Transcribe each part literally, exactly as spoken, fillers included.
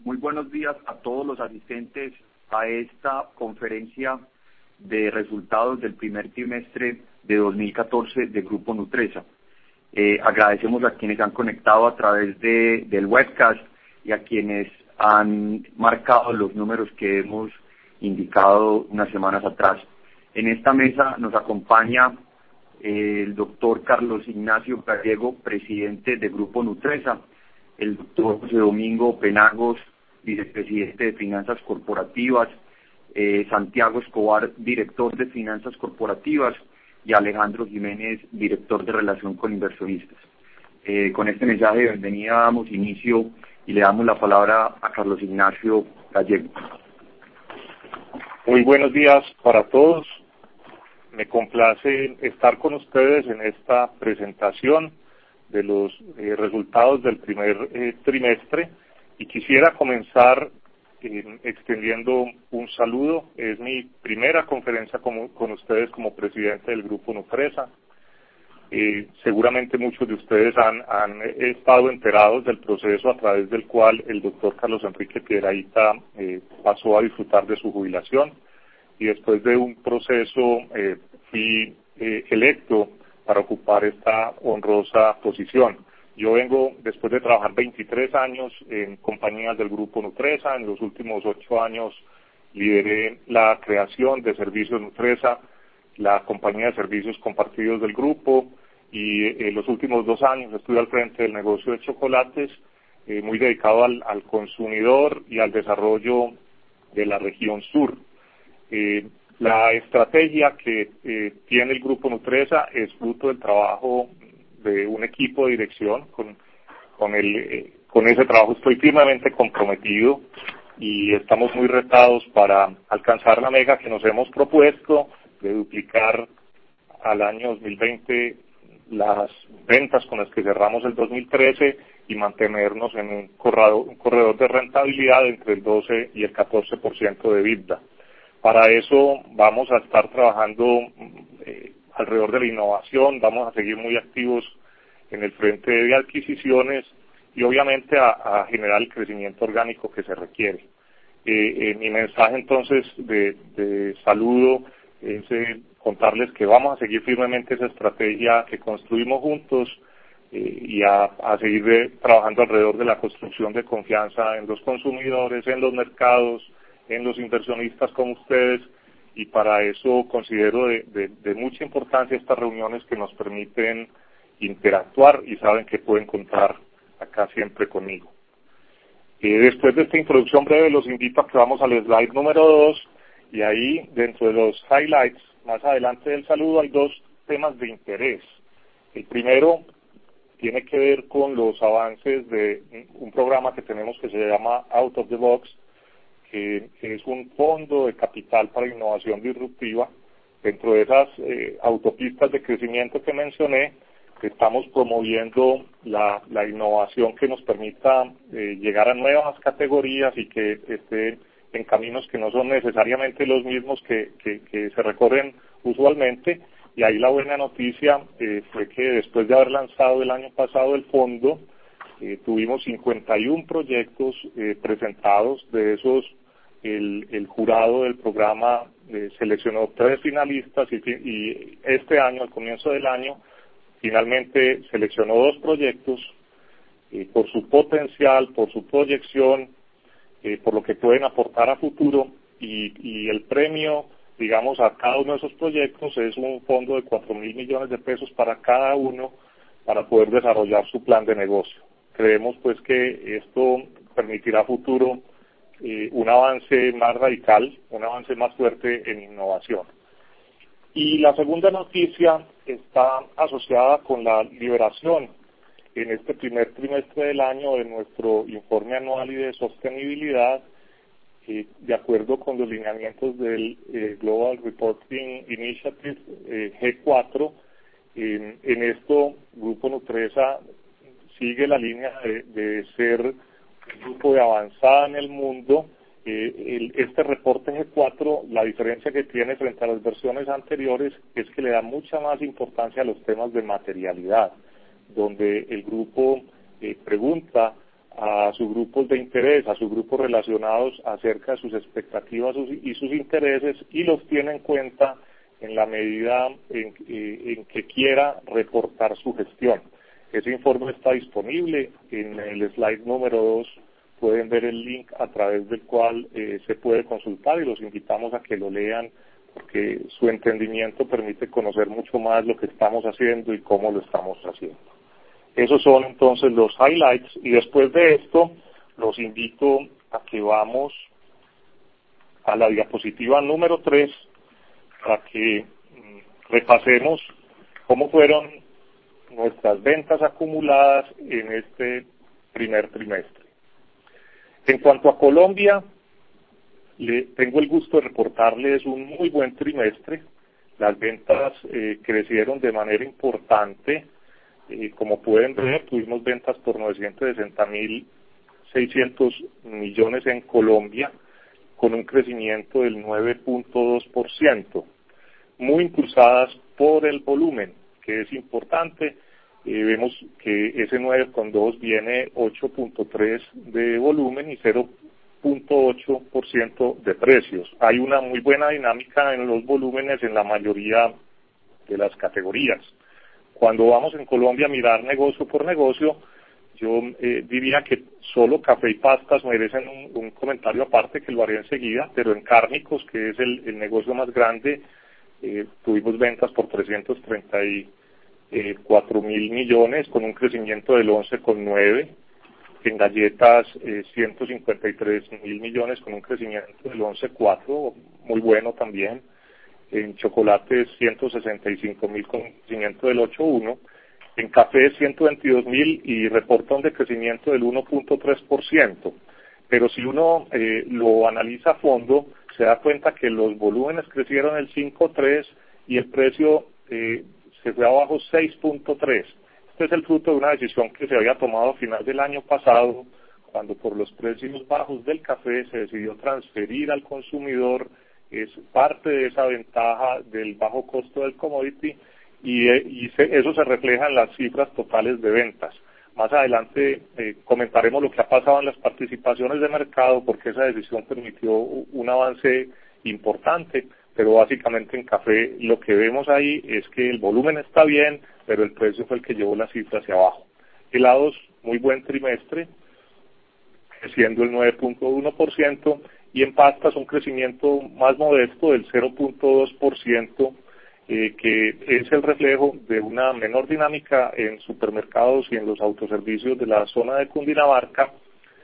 Muy buenos días a todos los asistentes a esta conferencia de resultados del primer trimestre de dos mil catorce de Grupo Nutresa. Eh, agradecemos a quienes han conectado a través de, del webcast y a quienes han marcado los números que hemos indicado unas semanas atrás. En esta mesa nos acompaña eh, el doctor Carlos Ignacio Gallego, presidente de Grupo Nutresa, el doctor José Domingo Penagos, vicepresidente de Finanzas Corporativas, eh, Santiago Escobar, director de Finanzas Corporativas, y Alejandro Jiménez, director de Relación con Inversionistas. Eh, con este mensaje de bienvenida damos inicio y le damos la palabra a Carlos Ignacio Gallego. Muy buenos días para todos. Me complace estar con ustedes en esta presentación de los eh, resultados del primer eh, trimestre y quisiera comenzar eh, extendiendo un saludo. Es mi primera conferencia con, con ustedes como presidente del Grupo Nutresa. Eh, seguramente muchos de ustedes han, han estado enterados del proceso a través del cual el doctor Carlos Enrique Piedrahita eh, pasó a disfrutar de su jubilación y después de un proceso eh, fui eh, electo para ocupar esta honrosa posición. Yo vengo después de trabajar veintitrés años en compañías del Grupo Nutresa. En los últimos ocho años lideré la creación de Servicios Nutresa, la compañía de servicios compartidos del grupo, y en eh, los últimos dos años estuve al frente del negocio de chocolates, eh, muy dedicado al, al consumidor y al desarrollo de la región sur. Eh, la estrategia que eh, tiene el Grupo Nutresa es fruto del trabajo de un equipo de dirección. Con, con, el, eh, con ese trabajo estoy firmemente comprometido y estamos muy retados para alcanzar la meta que nos hemos propuesto de duplicar al año dos mil veinte las ventas con las que cerramos el dos mil trece y mantenernos en un corredor, un corredor de rentabilidad entre el doce y el catorce por ciento de EBITDA. Para eso vamos a estar trabajando eh, alrededor de la innovación, vamos a seguir muy activos en el frente de adquisiciones y obviamente a, a generar el crecimiento orgánico que se requiere. Eh, eh, mi mensaje entonces de, de saludo es eh, contarles que vamos a seguir firmemente esa estrategia que construimos juntos eh, y a, a seguir de, trabajando alrededor de la construcción de confianza en los consumidores, en los mercados, en los inversionistas como ustedes, y para eso considero de, de, de mucha importancia estas reuniones que nos permiten interactuar y saben que pueden contar acá siempre conmigo. Eh, después de esta introducción breve los invito a que vamos al slide número dos y ahí dentro de los highlights más adelante del saludo hay dos temas de interés. El primero tiene que ver con los avances de un programa que tenemos que se llama Out of the Box, que es un fondo de capital para innovación disruptiva. Dentro de esas eh, autopistas de crecimiento que mencioné, estamos promoviendo la, la innovación que nos permita eh, llegar a nuevas categorías y que esté en caminos que no son necesariamente los mismos que, que, que se recorren usualmente. Y ahí la buena noticia eh, fue que después de haber lanzado el año pasado el fondo, eh, tuvimos cincuenta y uno proyectos eh, presentados. De esos el, el jurado del programa eh, seleccionó tres finalistas y, y este año, al comienzo del año, finalmente seleccionó dos proyectos eh, por su potencial, por su proyección, eh, por lo que pueden aportar a futuro, y, y el premio, digamos, a cada uno de esos proyectos es un fondo de cuatro mil millones de pesos para cada uno para poder desarrollar su plan de negocio. Creemos pues que esto permitirá a futuro eh, un avance más radical, un avance más fuerte en innovación. Y la segunda noticia está asociada con la liberación en este primer trimestre del año de nuestro informe anual y de sostenibilidad, eh, de acuerdo con los lineamientos del eh, Global Reporting Initiative eh, G cuatro. Eh, en esto, Grupo Nutresa sigue la línea de, de ser un grupo de avanzada en el mundo. Eh, el, este reporte G cuatro, la diferencia que tiene frente a las versiones anteriores es que le da mucha más importancia a los temas de materialidad, donde el grupo eh, pregunta a sus grupos de interés, a sus grupos relacionados acerca de sus expectativas y sus intereses, y los tiene en cuenta en la medida en, en que quiera reportar su gestión. Ese informe está disponible en el slide número dos. Pueden ver el link a través del cual eh, se puede consultar, y los invitamos a que lo lean, porque su entendimiento permite conocer mucho más lo que estamos haciendo y cómo lo estamos haciendo. Esos son entonces los highlights, y después de esto los invito a que vamos a la diapositiva número tres para que mm, repasemos cómo fueron nuestras ventas acumuladas en este primer trimestre. En cuanto a Colombia, le tengo el gusto de reportarles un muy buen trimestre. Las ventas eh, crecieron de manera importante. Eh, como pueden ver, tuvimos ventas por novecientos sesenta mil seiscientos millones en Colombia, con un crecimiento del nueve punto dos por ciento, muy impulsadas por el volumen, que es importante. Eh, vemos que ese nueve punto dos viene ocho punto tres de volumen y cero punto ocho por ciento de precios. Hay una muy buena dinámica en los volúmenes en la mayoría de las categorías. Cuando vamos en Colombia a mirar negocio por negocio, yo eh, diría que solo café y pastas merecen un, un comentario aparte, que lo haré enseguida, pero en cárnicos, que es el, el negocio más grande, eh, tuvimos ventas por trescientos treinta y cuatro mil millones, con un crecimiento del once coma nueve. En galletas, eh, ciento cincuenta y tres mil millones, con un crecimiento del once coma cuatro, muy bueno también. En chocolates, ciento sesenta y cinco mil, con un crecimiento del ocho coma uno. En café, ciento veintidós mil, y reporta un decrecimiento del uno punto tres por ciento. Pero si uno eh, lo analiza a fondo, se da cuenta que los volúmenes crecieron el cinco punto tres y el precio eh, se fue abajo seis punto tres. Este es el fruto de una decisión que se había tomado a final del año pasado, cuando por los precios bajos del café se decidió transferir al consumidor. Es parte de esa ventaja del bajo costo del commodity, y, y se, eso se refleja en las cifras totales de ventas. Más adelante eh, comentaremos lo que ha pasado en las participaciones de mercado, porque esa decisión permitió un avance importante, pero básicamente en café lo que vemos ahí es que el volumen está bien, pero el precio fue el que llevó la cifra hacia abajo. Helados, muy buen trimestre, creciendo el nueve punto uno por ciento, y en pastas un crecimiento más modesto del cero punto dos por ciento, eh, que es el reflejo de una menor dinámica en supermercados y en los autoservicios de la zona de Cundinamarca.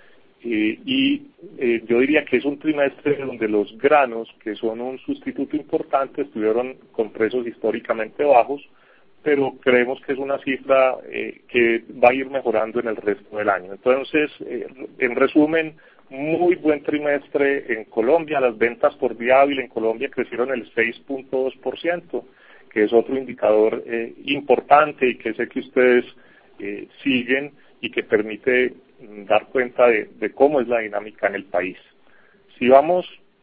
Eh, y eh, yo diría que es un trimestre donde los granos, que son un sustituto importante, estuvieron con precios históricamente bajos, pero creemos que es una cifra eh, que va a ir mejorando en el resto del año. Entonces, eh, en resumen, muy buen trimestre en Colombia. Las ventas por día hábil en Colombia crecieron el seis punto dos por ciento, que es otro indicador eh, importante y que sé que ustedes eh, siguen y que permite mm, dar cuenta de, de cómo es la dinámica en el país. Si vamos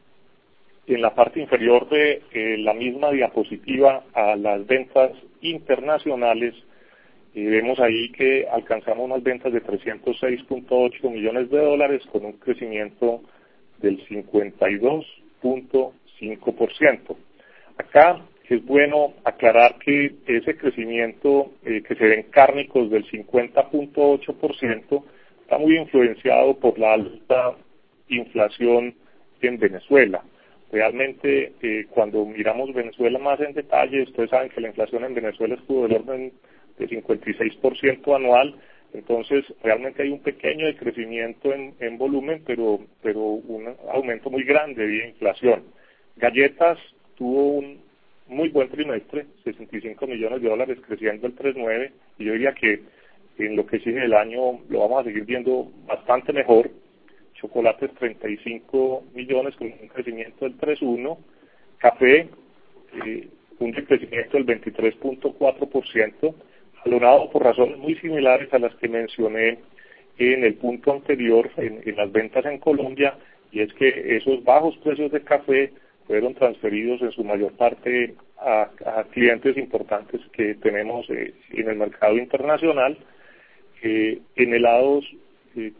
en la parte inferior de eh, la misma diapositiva a las ventas internacionales, y vemos ahí que alcanzamos unas ventas de trescientos seis punto ocho millones de dólares, con un crecimiento del cincuenta y dos punto cinco por ciento. Acá es bueno aclarar que ese crecimiento eh, que se ve en cárnicos del cincuenta punto ocho por ciento está muy influenciado por la alta inflación en Venezuela. Realmente, eh, cuando miramos Venezuela más en detalle, ustedes saben que la inflación en Venezuela estuvo del orden de cincuenta y seis por ciento anual. Entonces realmente hay un pequeño decrecimiento en, en volumen, pero pero un aumento muy grande de inflación. Galletas tuvo un muy buen trimestre, sesenta y cinco millones de dólares, creciendo el tres punto nueve, y yo diría que en lo que sigue del año lo vamos a seguir viendo bastante mejor. Chocolates, treinta y cinco millones, con un crecimiento del tres punto uno. Café, eh, un decrecimiento del veintitrés punto cuatro por ciento, jalonado por razones muy similares a las que mencioné en el punto anterior, en, en las ventas en Colombia, y es que esos bajos precios de café fueron transferidos en su mayor parte a, a clientes importantes que tenemos eh, en el mercado internacional. Eh, en helados, eh,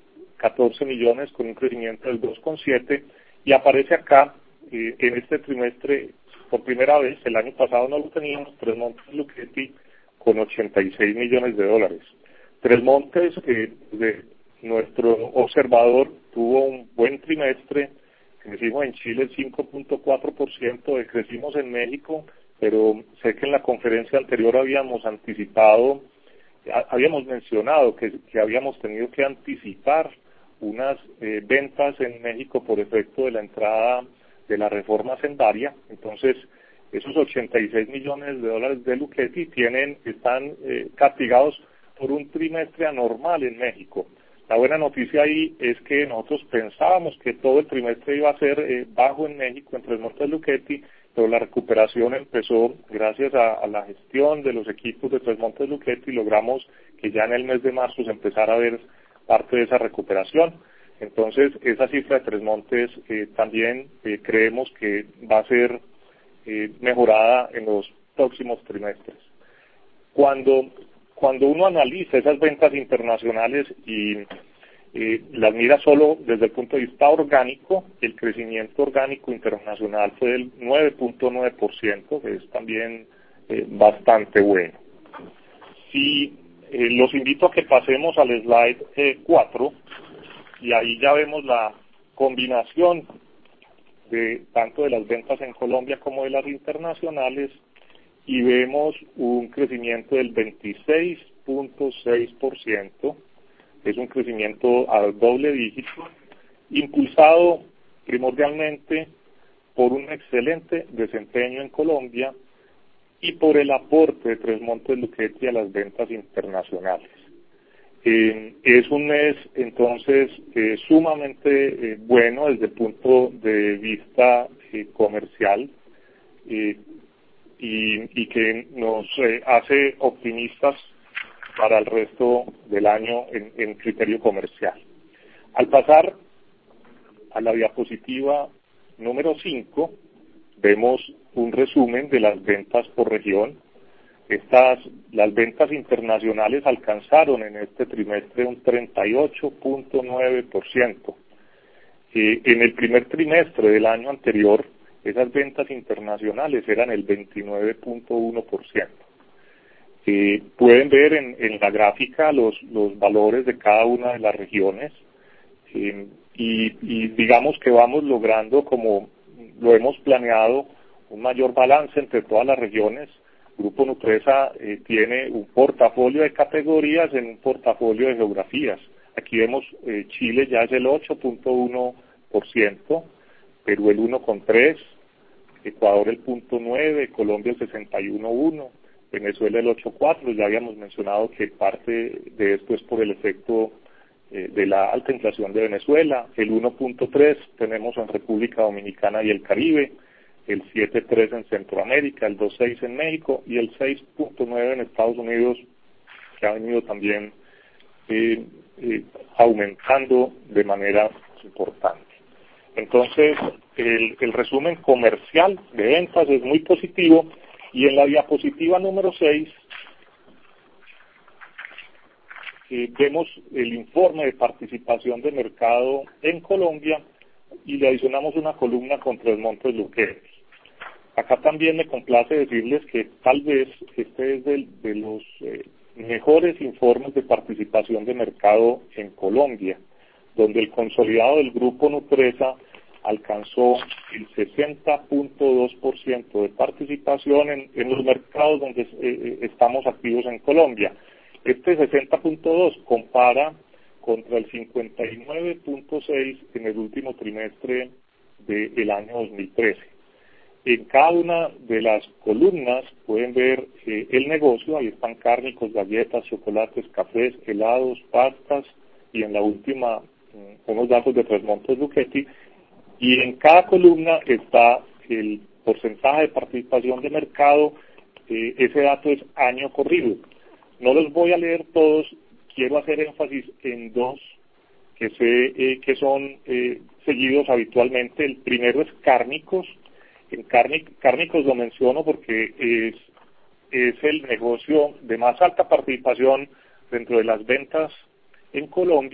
catorce millones con un crecimiento del dos coma siete, y aparece acá eh, en este trimestre por primera vez. El año pasado no lo teníamos, Tres Montes Lucchetti con ochenta y seis millones de dólares. Tres Montes, eh, de nuestro observador, tuvo un buen trimestre. Crecimos en Chile cinco punto cuatro por ciento, crecimos en México, pero sé que en la conferencia anterior habíamos anticipado, habíamos mencionado que, que habíamos tenido que anticipar unas eh, ventas en México por efecto de la entrada de la reforma hacendaria. Entonces, esos ochenta y seis millones de dólares de Lucchetti tienen, están eh, castigados por un trimestre anormal en México. La buena noticia ahí es que nosotros pensábamos que todo el trimestre iba a ser eh, bajo en México, en Tres Montes Lucchetti, pero la recuperación empezó gracias a, a la gestión de los equipos de Tres Montes Lucchetti. Logramos que ya en el mes de marzo se empezara a ver parte de esa recuperación. Entonces, esa cifra de Tres Montes eh, también eh, creemos que va a ser eh, mejorada en los próximos trimestres. Cuando Cuando uno analiza esas ventas internacionales y eh, las mira solo desde el punto de vista orgánico, el crecimiento orgánico internacional fue del nueve punto nueve por ciento, que es también eh, bastante bueno. Si eh, los invito a que pasemos al slide eh, cuatro, y ahí ya vemos la combinación de tanto de las ventas en Colombia como de las internacionales, y vemos un crecimiento del veintiséis punto seis por ciento, es un crecimiento a doble dígito, impulsado primordialmente por un excelente desempeño en Colombia y por el aporte de Tres Montes Lucchetti a las ventas internacionales. Eh, es un mes entonces eh, sumamente eh, bueno desde el punto de vista eh, comercial, eh, Y, y que nos eh, hace optimistas para el resto del año en, en criterio comercial. Al pasar a la diapositiva número cinco, vemos un resumen de las ventas por región. Estas, las ventas internacionales alcanzaron en este trimestre un treinta y ocho punto nueve por ciento. Eh, en el primer trimestre del año anterior, esas ventas internacionales eran el veintinueve punto uno por ciento. Eh, pueden ver en, en la gráfica los, los valores de cada una de las regiones, eh, y, y digamos que vamos logrando, como lo hemos planeado, un mayor balance entre todas las regiones. Grupo Nutresa eh, tiene un portafolio de categorías en un portafolio de geografías. Aquí vemos eh, Chile ya es el ocho punto uno por ciento, Perú el uno coma tres por ciento, Ecuador el punto nueve, Colombia el sesenta y uno punto uno, Venezuela el ocho punto cuatro. Ya habíamos mencionado que parte de esto es por el efecto eh, de la alta inflación de Venezuela. El uno punto tres tenemos en República Dominicana y el Caribe, el siete punto tres en Centroamérica, el dos punto seis en México y el seis punto nueve en Estados Unidos, que ha venido también eh, eh, aumentando de manera importante. Entonces, el, el resumen comercial de ventas es muy positivo, y en la diapositiva número seis eh, vemos el informe de participación de mercado en Colombia y le adicionamos una columna con Tres Montes Lucchetti. Acá también me complace decirles que tal vez este es de, de los eh, mejores informes de participación de mercado en Colombia, donde el consolidado del Grupo Nutresa alcanzó el sesenta punto dos por ciento de participación en, en los mercados donde eh, estamos activos en Colombia. Este sesenta punto dos compara contra el cincuenta y nueve punto seis en el último trimestre del año dos mil trece. En cada una de las columnas pueden ver eh, el negocio. Ahí están cárnicos, galletas, chocolates, cafés, helados, pastas, y en la última unos datos de Tres Montes Lucchetti, y en cada columna está el porcentaje de participación de mercado. Eh, ese dato es año corrido. No los voy a leer todos, quiero hacer énfasis en dos que sé eh, que son eh, seguidos habitualmente. El primero es cárnicos. En cárnic, cárnicos lo menciono porque es, es el negocio de más alta participación dentro de las ventas en Colombia,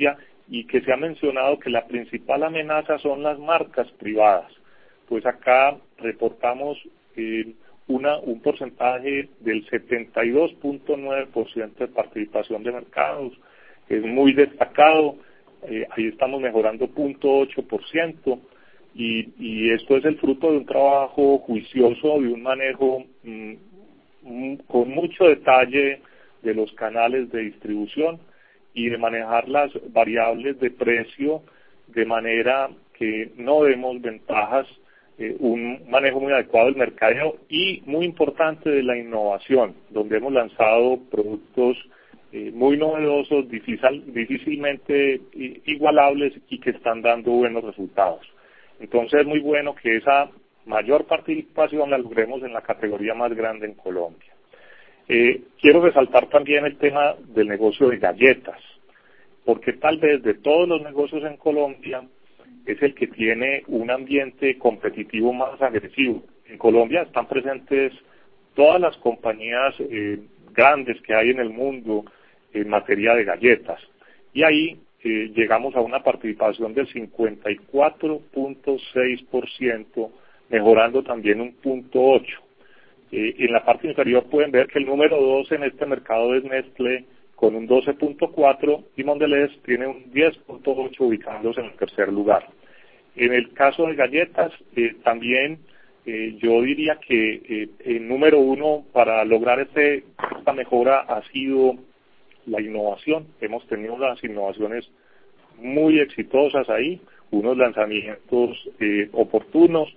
y que se ha mencionado que la principal amenaza son las marcas privadas. Pues acá reportamos eh, una, un porcentaje del setenta y dos punto nueve por ciento de participación de mercados, es muy destacado, eh, ahí estamos mejorando cero punto ocho por ciento, y, y esto es el fruto de un trabajo juicioso, de un manejo mmm, mmm, con mucho detalle de los canales de distribución y de manejar las variables de precio de manera que no demos ventajas, eh, un manejo muy adecuado del mercadeo y muy importante de la innovación, donde hemos lanzado productos eh, muy novedosos, difícil, difícilmente igualables y que están dando buenos resultados. Entonces es muy bueno que esa mayor participación la logremos en la categoría más grande en Colombia. Eh, quiero resaltar también el tema del negocio de galletas, porque tal vez de todos los negocios en Colombia es el que tiene un ambiente competitivo más agresivo. En Colombia están presentes todas las compañías eh, grandes que hay en el mundo en materia de galletas, y ahí eh, llegamos a una participación del cincuenta y cuatro punto seis por ciento, mejorando también un punto ocho. Eh, en la parte inferior pueden ver que el número dos en este mercado es Nestlé con un doce punto cuatro y Mondelez tiene un diez punto ocho ubicándose en el tercer lugar. En el caso de galletas, eh, también eh, yo diría que eh, el número uno para lograr este, esta mejora ha sido la innovación. Hemos tenido unas innovaciones muy exitosas ahí, unos lanzamientos eh, oportunos,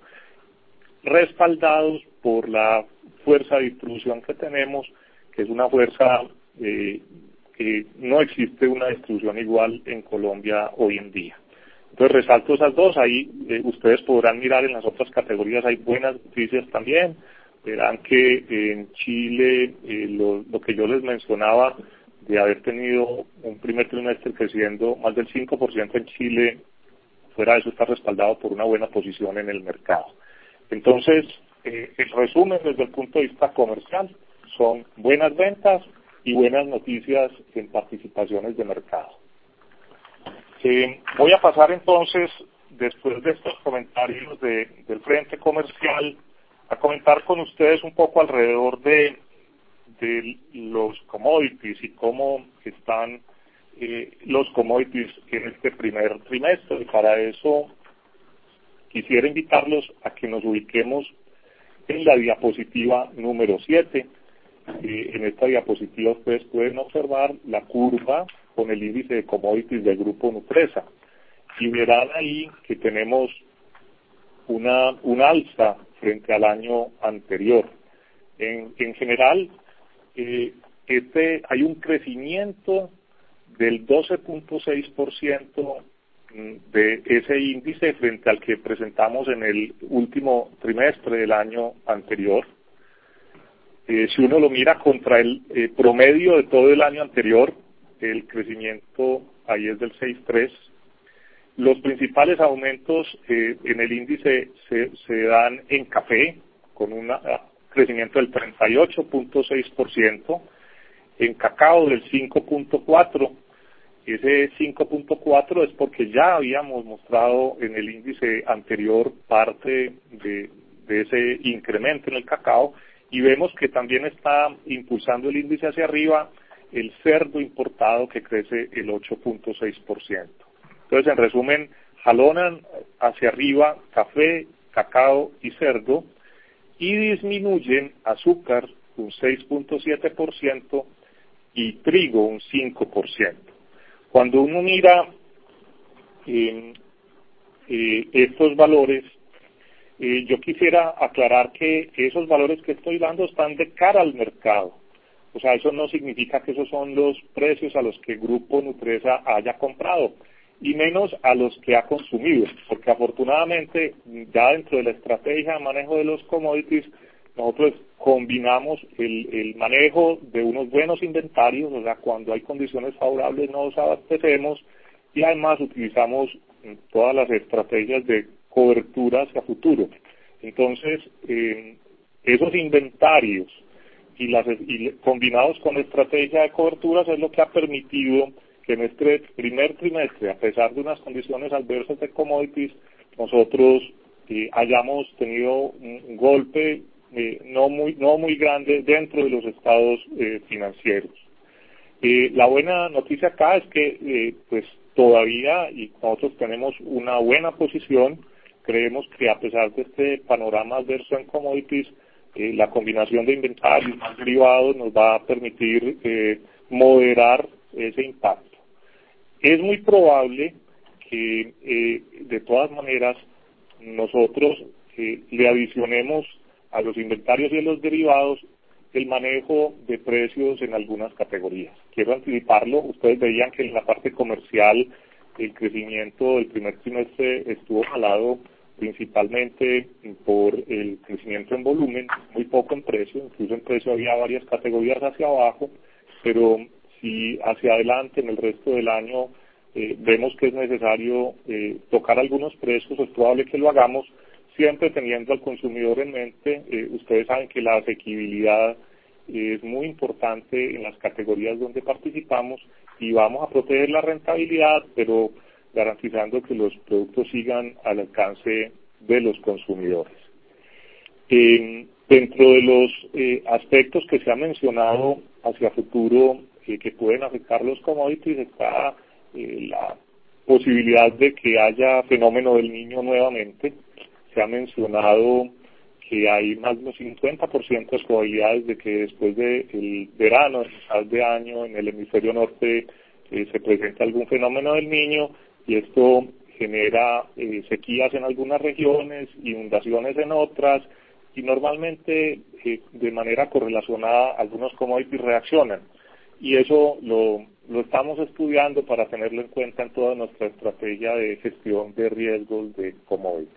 respaldados por la fuerza de distribución que tenemos, que es una fuerza eh, que no existe una distribución igual en Colombia hoy en día. Entonces resalto esas dos, ahí eh, ustedes podrán mirar en las otras categorías, hay buenas noticias también, verán que eh, en Chile eh, lo, lo que yo les mencionaba de haber tenido un primer trimestre creciendo más del cinco por ciento en Chile, fuera de eso está respaldado por una buena posición en el mercado. Entonces, eh, el resumen desde el punto de vista comercial son buenas ventas y buenas noticias en participaciones de mercado. Eh, voy a pasar entonces, después de estos comentarios de, del frente comercial, a comentar con ustedes un poco alrededor de, de los commodities y cómo están eh, los commodities en este primer trimestre. Y para eso quisiera invitarlos a que nos ubiquemos en la diapositiva número siete. Eh, en esta diapositiva ustedes pueden observar la curva con el índice de commodities del grupo Nutresa y verán ahí que tenemos una, una alza frente al año anterior. En, en general, eh, este, hay un crecimiento del doce punto seis por ciento de ese índice frente al que presentamos en el último trimestre del año anterior. Eh, si uno lo mira contra el eh, promedio de todo el año anterior, el crecimiento ahí es del seis punto tres. Los principales aumentos eh, en el índice se, se dan en café, con un crecimiento del treinta y ocho punto seis por ciento, en cacao del cinco punto cuatro por ciento. Ese cinco punto cuatro es porque ya habíamos mostrado en el índice anterior parte de, de ese incremento en el cacao, y vemos que también está impulsando el índice hacia arriba el cerdo importado, que crece el ocho punto seis por ciento. Entonces, en resumen, jalonan hacia arriba café, cacao y cerdo, y disminuyen azúcar un seis punto siete por ciento y trigo un cinco por ciento. Cuando uno mira eh, eh, estos valores, eh, yo quisiera aclarar que esos valores que estoy dando están de cara al mercado. O sea, eso no significa que esos son los precios a los que el Grupo Nutresa haya comprado, y menos a los que ha consumido, porque afortunadamente ya dentro de la estrategia de manejo de los commodities, nosotros combinamos el, el manejo de unos buenos inventarios, o sea, cuando hay condiciones favorables nos abastecemos, y además utilizamos todas las estrategias de cobertura hacia futuro. Entonces, eh, esos inventarios y, las, y combinados con la estrategia de coberturas es lo que ha permitido que en este primer trimestre, a pesar de unas condiciones adversas de commodities, nosotros eh, hayamos tenido un golpe eh, no muy no muy grande dentro de los estados eh, financieros. Eh, la buena noticia acá es que eh, pues todavía, y nosotros tenemos una buena posición, creemos que a pesar de este panorama adverso en commodities, eh, la combinación de inventarios más derivados nos va a permitir eh, moderar ese impacto. Es muy probable que eh, de todas maneras nosotros eh, le adicionemos a los inventarios y a los derivados el manejo de precios en algunas categorías. Quiero anticiparlo, ustedes veían que en la parte comercial el crecimiento del primer trimestre estuvo jalado principalmente por el crecimiento en volumen, muy poco en precio, incluso en precio había varias categorías hacia abajo, pero si hacia adelante en el resto del año eh, vemos que es necesario eh, tocar algunos precios, es probable que lo hagamos, siempre teniendo al consumidor en mente. Eh, ustedes saben que la asequibilidad es muy importante en las categorías donde participamos y vamos a proteger la rentabilidad, pero garantizando que los productos sigan al alcance de los consumidores. Eh, dentro de los eh, aspectos que se han mencionado hacia futuro eh, que pueden afectar los commodities está eh, la posibilidad de que haya fenómeno del Niño nuevamente. Se ha mencionado que hay más del cincuenta por ciento de probabilidades de que después del verano, el final de año, en el hemisferio norte eh, se presente algún fenómeno del Niño, y esto genera eh, sequías en algunas regiones, inundaciones en otras, y normalmente eh, de manera correlacionada algunos commodities reaccionan. Y eso lo, lo estamos estudiando para tenerlo en cuenta en toda nuestra estrategia de gestión de riesgos de commodities.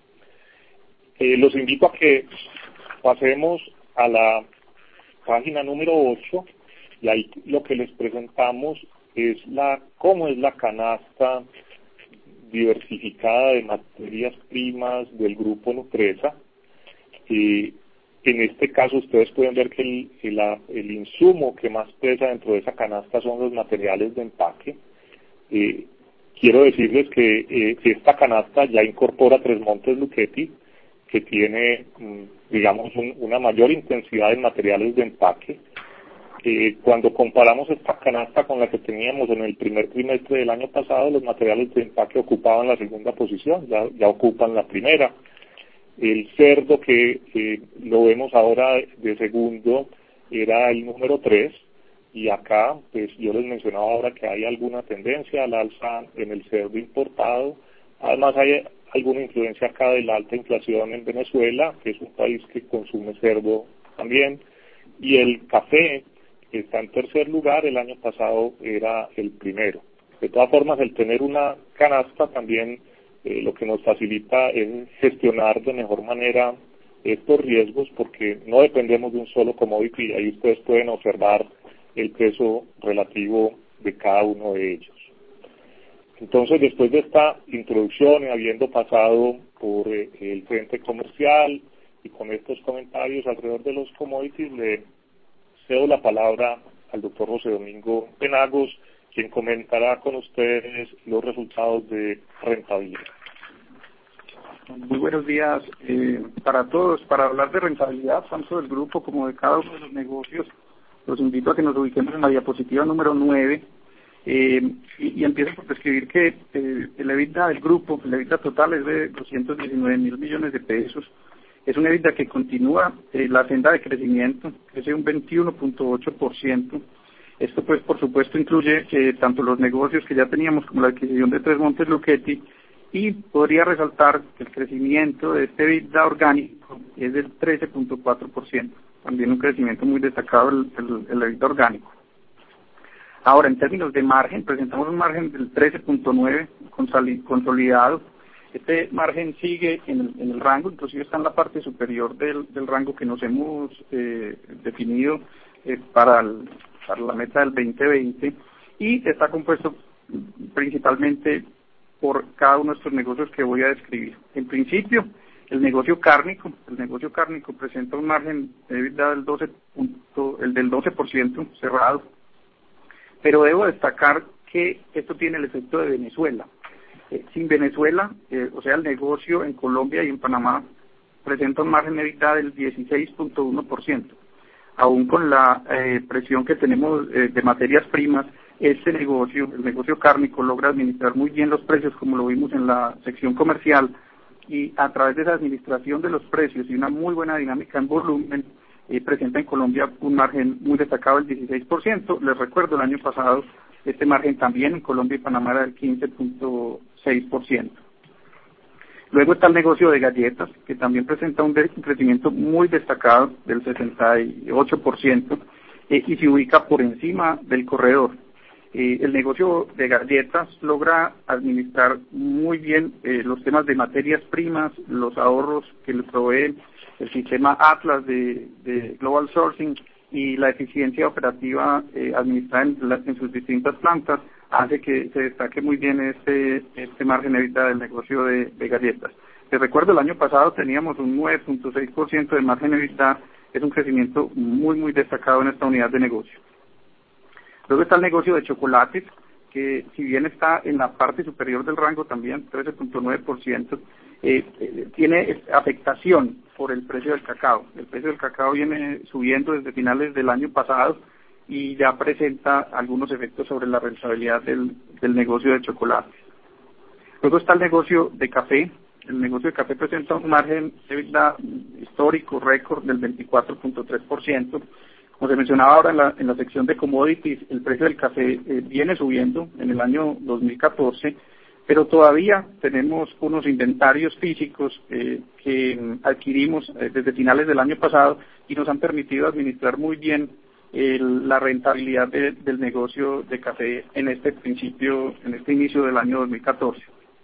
Eh, los invito a que pasemos a la página número ocho, y ahí lo que les presentamos es la cómo es la canasta diversificada de materias primas del grupo Nutresa. Eh, en este caso ustedes pueden ver que el, el, el insumo que más pesa dentro de esa canasta son los materiales de empaque. Eh, quiero decirles que eh, esta canasta ya incorpora Tres Montes Lucchetti, que tiene, digamos, un, una mayor intensidad en materiales de empaque. Eh, cuando comparamos esta canasta con la que teníamos en el primer trimestre del año pasado, los materiales de empaque ocupaban la segunda posición, ya, ya ocupan la primera. El cerdo, que eh, lo vemos ahora de segundo, era el número tres, y acá, pues yo les mencionaba ahora que hay alguna tendencia al alza en el cerdo importado. Además hay alguna influencia acá de la alta inflación en Venezuela, que es un país que consume cerdo también, y el café, que está en tercer lugar, el año pasado era el primero. De todas formas, el tener una canasta también eh, lo que nos facilita es gestionar de mejor manera estos riesgos, porque no dependemos de un solo commodity, y ahí ustedes pueden observar el peso relativo de cada uno de ellos. Entonces, después de esta introducción y habiendo pasado por eh, el frente comercial y con estos comentarios alrededor de los commodities, le cedo la palabra al doctor José Domingo Penagos, quien comentará con ustedes los resultados de rentabilidad. Muy buenos días eh, para todos. Para hablar de rentabilidad, tanto del grupo como de cada uno de los negocios, los invito a que nos ubiquemos en la diapositiva número nueve. Eh, y, y empiezo por describir que eh, el EBITDA del grupo, el EBITDA total es de doscientos diecinueve mil millones de pesos. Es un EBITDA que continúa eh, la senda de crecimiento, crece un veintiuno punto ocho por ciento. Esto pues por supuesto incluye eh, tanto los negocios que ya teníamos como la adquisición de Tres Montes Lucchetti, y podría resaltar que el crecimiento de este EBITDA orgánico es del trece punto cuatro por ciento, también un crecimiento muy destacado el, el, el EBITDA orgánico. Ahora, en términos de margen, presentamos un margen del trece punto nueve consolidado. Este margen sigue en el, en el rango, inclusive está en la parte superior del, del rango que nos hemos eh, definido eh, para, el, para la meta del veinte veinte, y está compuesto principalmente por cada uno de estos negocios que voy a describir. En principio, el negocio cárnico, el negocio cárnico presenta un margen de EBITDA del doce, el del doce por ciento cerrado. Pero debo destacar que esto tiene el efecto de Venezuela. Eh, sin Venezuela, eh, o sea, el negocio en Colombia y en Panamá presenta un margen de EBITDA del dieciséis punto uno por ciento. Aún con la eh, presión que tenemos eh, de materias primas, este negocio, el negocio cárnico, logra administrar muy bien los precios, como lo vimos en la sección comercial, y a través de esa administración de los precios y una muy buena dinámica en volumen, eh, presenta en Colombia un margen muy destacado del dieciséis por ciento. Les recuerdo, el año pasado este margen también en Colombia y Panamá era del quince punto seis por ciento. Luego está el negocio de galletas, que también presenta un, de, un crecimiento muy destacado del sesenta y ocho por ciento eh, y se ubica por encima del corredor. Eh, el negocio de galletas logra administrar muy bien eh, los temas de materias primas, los ahorros que le provee el sistema Atlas de, de Global Sourcing y la eficiencia operativa eh, administrada en, la, en sus distintas plantas, hace que se destaque muy bien este, este margen de EBITDA del negocio de, de galletas. Les recuerdo, el año pasado teníamos un nueve punto seis por ciento de margen de EBITDA, es un crecimiento muy, muy destacado en esta unidad de negocio. Luego está el negocio de chocolates, que si bien está en la parte superior del rango también, trece punto nueve por ciento, eh, eh, tiene afectación por el precio del cacao. El precio del cacao viene subiendo desde finales del año pasado y ya presenta algunos efectos sobre la rentabilidad del, del negocio de chocolates. Luego está el negocio de café. El negocio de café presenta un margen de EBITDA histórico, récord del veinticuatro punto tres por ciento. Como se mencionaba ahora en la, en la sección de commodities, el precio del café eh, viene subiendo en el año dos mil catorce, pero todavía tenemos unos inventarios físicos eh, que adquirimos eh, desde finales del año pasado y nos han permitido administrar muy bien el, la rentabilidad de, del negocio de café en este principio, en este inicio del año dos mil catorce.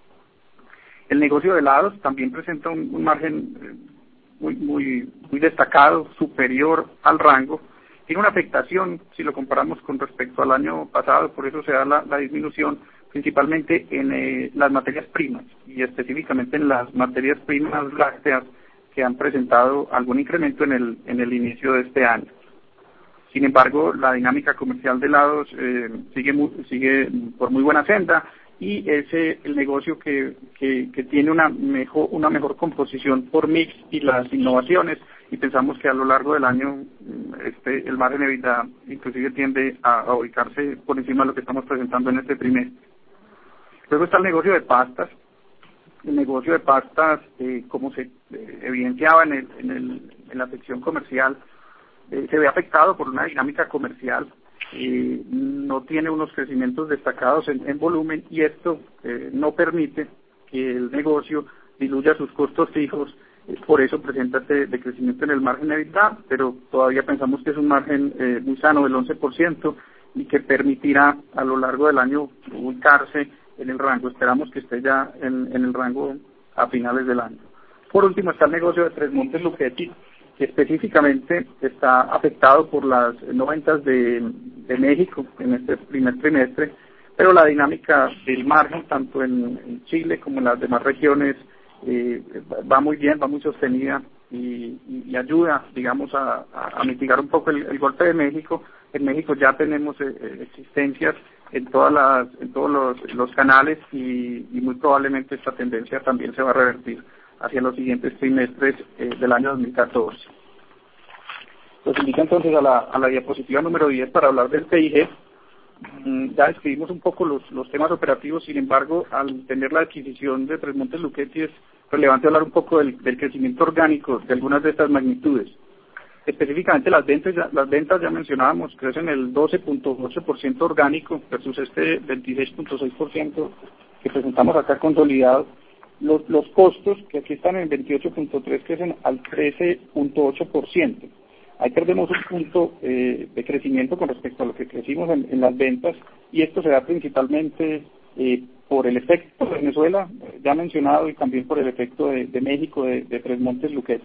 El negocio de helados también presenta un, un margen eh, muy, muy, muy destacado, superior al rango. Tiene una afectación si lo comparamos con respecto al año pasado, por eso se da la, la disminución principalmente en eh, las materias primas y específicamente en las materias primas lácteas que han presentado algún incremento en el, en el inicio de este año. Sin embargo, la dinámica comercial de helados eh, sigue, muy, sigue por muy buena senda y es eh, el negocio que, que, que tiene una mejor, una mejor composición por mix y las innovaciones, y pensamos que a lo largo del año este, el margen de EBITDA inclusive tiende a, a ubicarse por encima de lo que estamos presentando en este trimestre. Luego está el negocio de pastas. El negocio de pastas, eh, como se eh, evidenciaba en, el, en, el, en la sección comercial, eh, se ve afectado por una dinámica comercial. Eh, no tiene unos crecimientos destacados en, en volumen y esto eh, no permite que el negocio diluya sus costos fijos, eh, por eso presenta este de crecimiento en el margen de EBITDA, pero todavía pensamos que es un margen eh, muy sano del once por ciento y que permitirá a lo largo del año ubicarse en el rango. Esperamos que esté ya en, en el rango a finales del año. Por último está el negocio de Tres Montes Lucchetti, que específicamente está afectado por las no ventas de, de México en este primer trimestre, pero la dinámica del margen, tanto en, en Chile como en las demás regiones, eh, va muy bien, va muy sostenida y, y, y ayuda, digamos, a, a, a mitigar un poco el, el golpe de México. En México ya tenemos eh, existencias en todas las, en todos los, los canales y, y muy probablemente esta tendencia también se va a revertir hacia los siguientes trimestres eh, del año dos mil catorce. Los invito entonces a la, a la diapositiva número diez para hablar del P I G. Mm, ya describimos un poco los, los temas operativos, sin embargo, al tener la adquisición de Tres Montes Lucchetti es relevante hablar un poco del, del crecimiento orgánico de algunas de estas magnitudes. Específicamente las ventas, ya, las ventas ya mencionábamos, crecen el doce punto ocho por ciento orgánico versus este veintiséis punto seis por ciento que presentamos acá consolidado. Los, los costos, que aquí están en veintiocho punto tres, crecen al trece punto ocho por ciento. Ahí perdemos un punto eh, de crecimiento con respecto a lo que crecimos en, en las ventas, y esto se da principalmente eh, por el efecto de Venezuela, ya mencionado, y también por el efecto de, de México, de, de Tres Montes Lucchetti.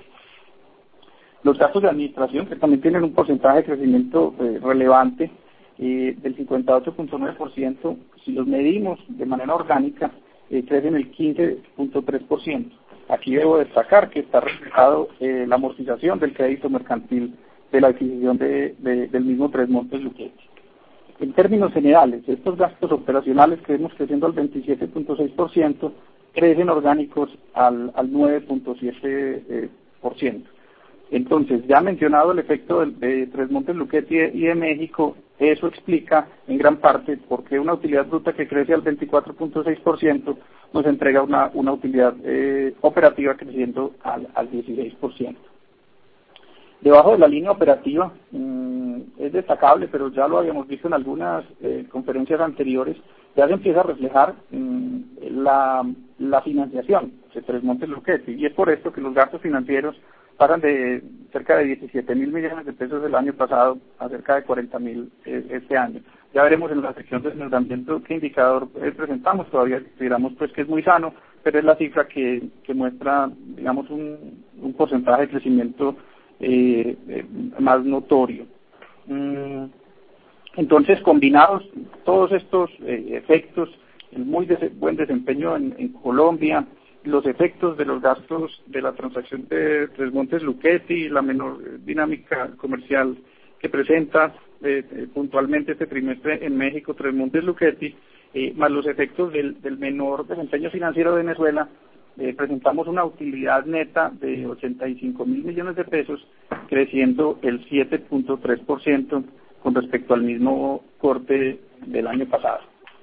Los gastos de administración, que también tienen un porcentaje de crecimiento eh, relevante, eh, del cincuenta y ocho punto nueve por ciento, si los medimos de manera orgánica, eh, crecen el quince punto tres por ciento. Aquí debo destacar que está reflejado eh, la amortización del crédito mercantil de la adquisición de, de, del mismo Tres Montes Lucchetti. En términos generales, estos gastos operacionales que vemos creciendo al veintisiete punto seis por ciento crecen orgánicos al, al nueve punto siete por ciento. Entonces, ya mencionado el efecto de, de Tres Montes Luquetti y de México, eso explica en gran parte por qué una utilidad bruta que crece al veinticuatro punto seis por ciento nos entrega una, una utilidad eh, operativa creciendo al, al dieciséis por ciento. Debajo de la línea operativa, mmm, es destacable, pero ya lo habíamos visto en algunas eh, conferencias anteriores, ya se empieza a reflejar mmm, la, la financiación de Tres Montes Luquetti, y es por esto que los gastos financieros pasan de cerca de diecisiete mil millones de pesos el año pasado a cerca de cuarenta mil eh, este año. Ya veremos en la sección de endeudamiento qué indicador eh, presentamos, todavía consideramos pues que es muy sano, pero es la cifra que, que muestra, digamos, un, un porcentaje de crecimiento eh, eh, más notorio. Mm, entonces, combinados todos estos eh, efectos, el muy des- buen desempeño en, en Colombia, los efectos de los gastos de la transacción de Tres Montes Luquetti, la menor eh, dinámica comercial que presenta eh, eh, puntualmente este trimestre en México Tres Montes Luquetti, eh, más los efectos del, del menor desempeño financiero de Venezuela, eh, presentamos una utilidad neta de ochenta y cinco mil millones de pesos, creciendo el siete punto tres por ciento con respecto al mismo corte del año pasado.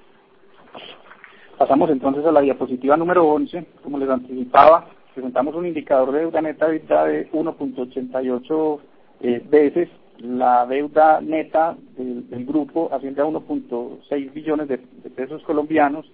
Pasamos entonces a la diapositiva número once. Como les anticipaba, presentamos un indicador de deuda neta de uno punto ochenta y ocho eh, veces. La deuda neta del, del grupo asciende a uno punto seis billones de, de pesos colombianos.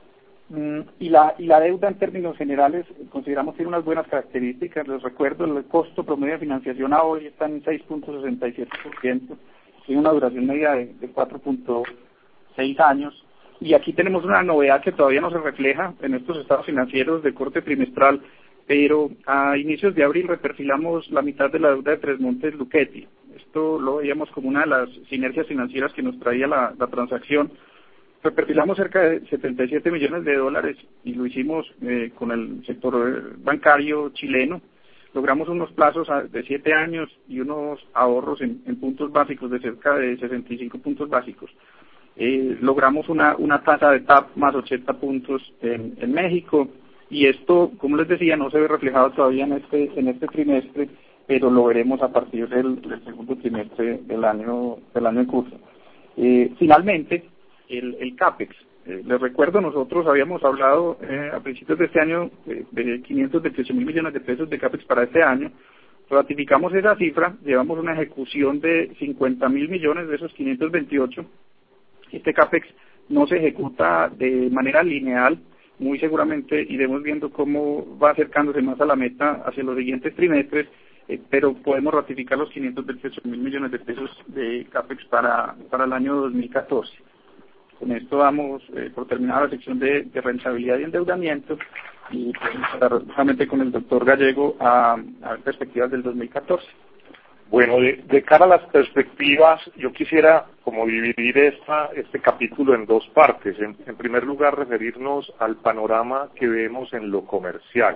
Mm, y, la, y la deuda en términos generales consideramos que tiene unas buenas características. Les recuerdo, el costo promedio de financiación a hoy está en seis punto sesenta y siete por ciento. Tiene una duración media de, de cuatro punto seis años. Y aquí tenemos una novedad que todavía no se refleja en estos estados financieros de corte trimestral, pero a inicios de abril reperfilamos la mitad de la deuda de Tres Montes Luquetti. Esto lo veíamos como una de las sinergias financieras que nos traía la, la transacción. Reperfilamos cerca de setenta y siete millones de dólares y lo hicimos eh, con el sector bancario chileno. Logramos unos plazos de siete años y unos ahorros en, en puntos básicos de cerca de sesenta y cinco puntos básicos. Eh, logramos una, una tasa de T A P más ochenta puntos en, en México, y esto, como les decía, no se ve reflejado todavía en este en este trimestre, pero lo veremos a partir del, del segundo trimestre del año del año en curso. Eh, finalmente, el, el CAPEX. Eh, les recuerdo, nosotros habíamos hablado eh, a principios de este año eh, de quinientos veintiocho mil millones de pesos de CAPEX para este año. Ratificamos esa cifra, llevamos una ejecución de cincuenta mil millones de esos quinientos veintiocho. Este CAPEX no se ejecuta de manera lineal, muy seguramente iremos viendo cómo va acercándose más a la meta hacia los siguientes trimestres, eh, pero podemos ratificar los quinientos veintiocho mil millones de pesos de CAPEX para, para el año dos mil catorce. Con esto damos eh, por terminada la sección de, de rentabilidad y endeudamiento, y podemos pasar justamente con el doctor Gallego a, a perspectivas del dos mil catorce. Bueno, de, de cara a las perspectivas, yo quisiera como dividir esta, este capítulo en dos partes. En, en primer lugar, referirnos al panorama que vemos en lo comercial.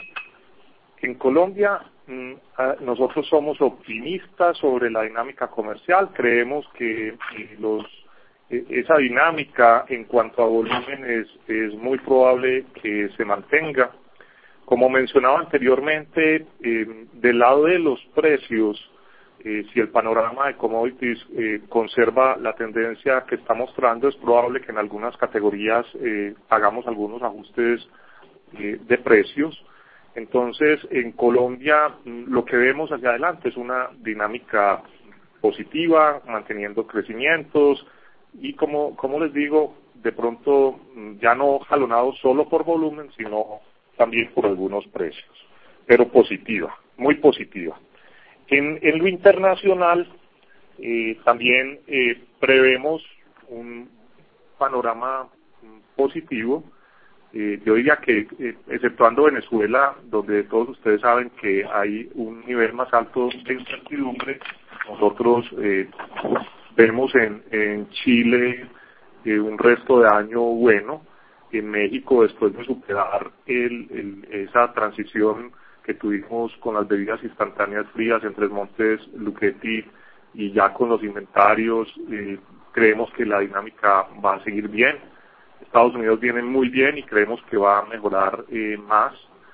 En Colombia, mmm, nosotros somos optimistas sobre la dinámica comercial. Creemos que eh, los, eh, esa dinámica en cuanto a volúmenes es muy probable que se mantenga. Como mencionaba anteriormente, eh, del lado de los precios, Eh, si el panorama de commodities eh, conserva la tendencia que está mostrando, es probable que en algunas categorías eh, hagamos algunos ajustes eh, de precios. Entonces, en Colombia lo que vemos hacia adelante es una dinámica positiva, manteniendo crecimientos y, como, como les digo, de pronto ya no jalonado solo por volumen, sino también por algunos precios, pero positiva, muy positiva. En, en lo internacional eh, también eh, prevemos un panorama positivo. Eh, yo diría que, eh, exceptuando Venezuela, donde todos ustedes saben que hay un nivel más alto de incertidumbre, nosotros eh, vemos en, en Chile eh, un resto de año bueno. En México, después de superar el, el, esa transición que tuvimos con las bebidas instantáneas frías en Tres Montes Luquetti y ya con los inventarios eh, creemos que la dinámica va a seguir bien. Estados Unidos viene muy bien y creemos que va a mejorar eh, más.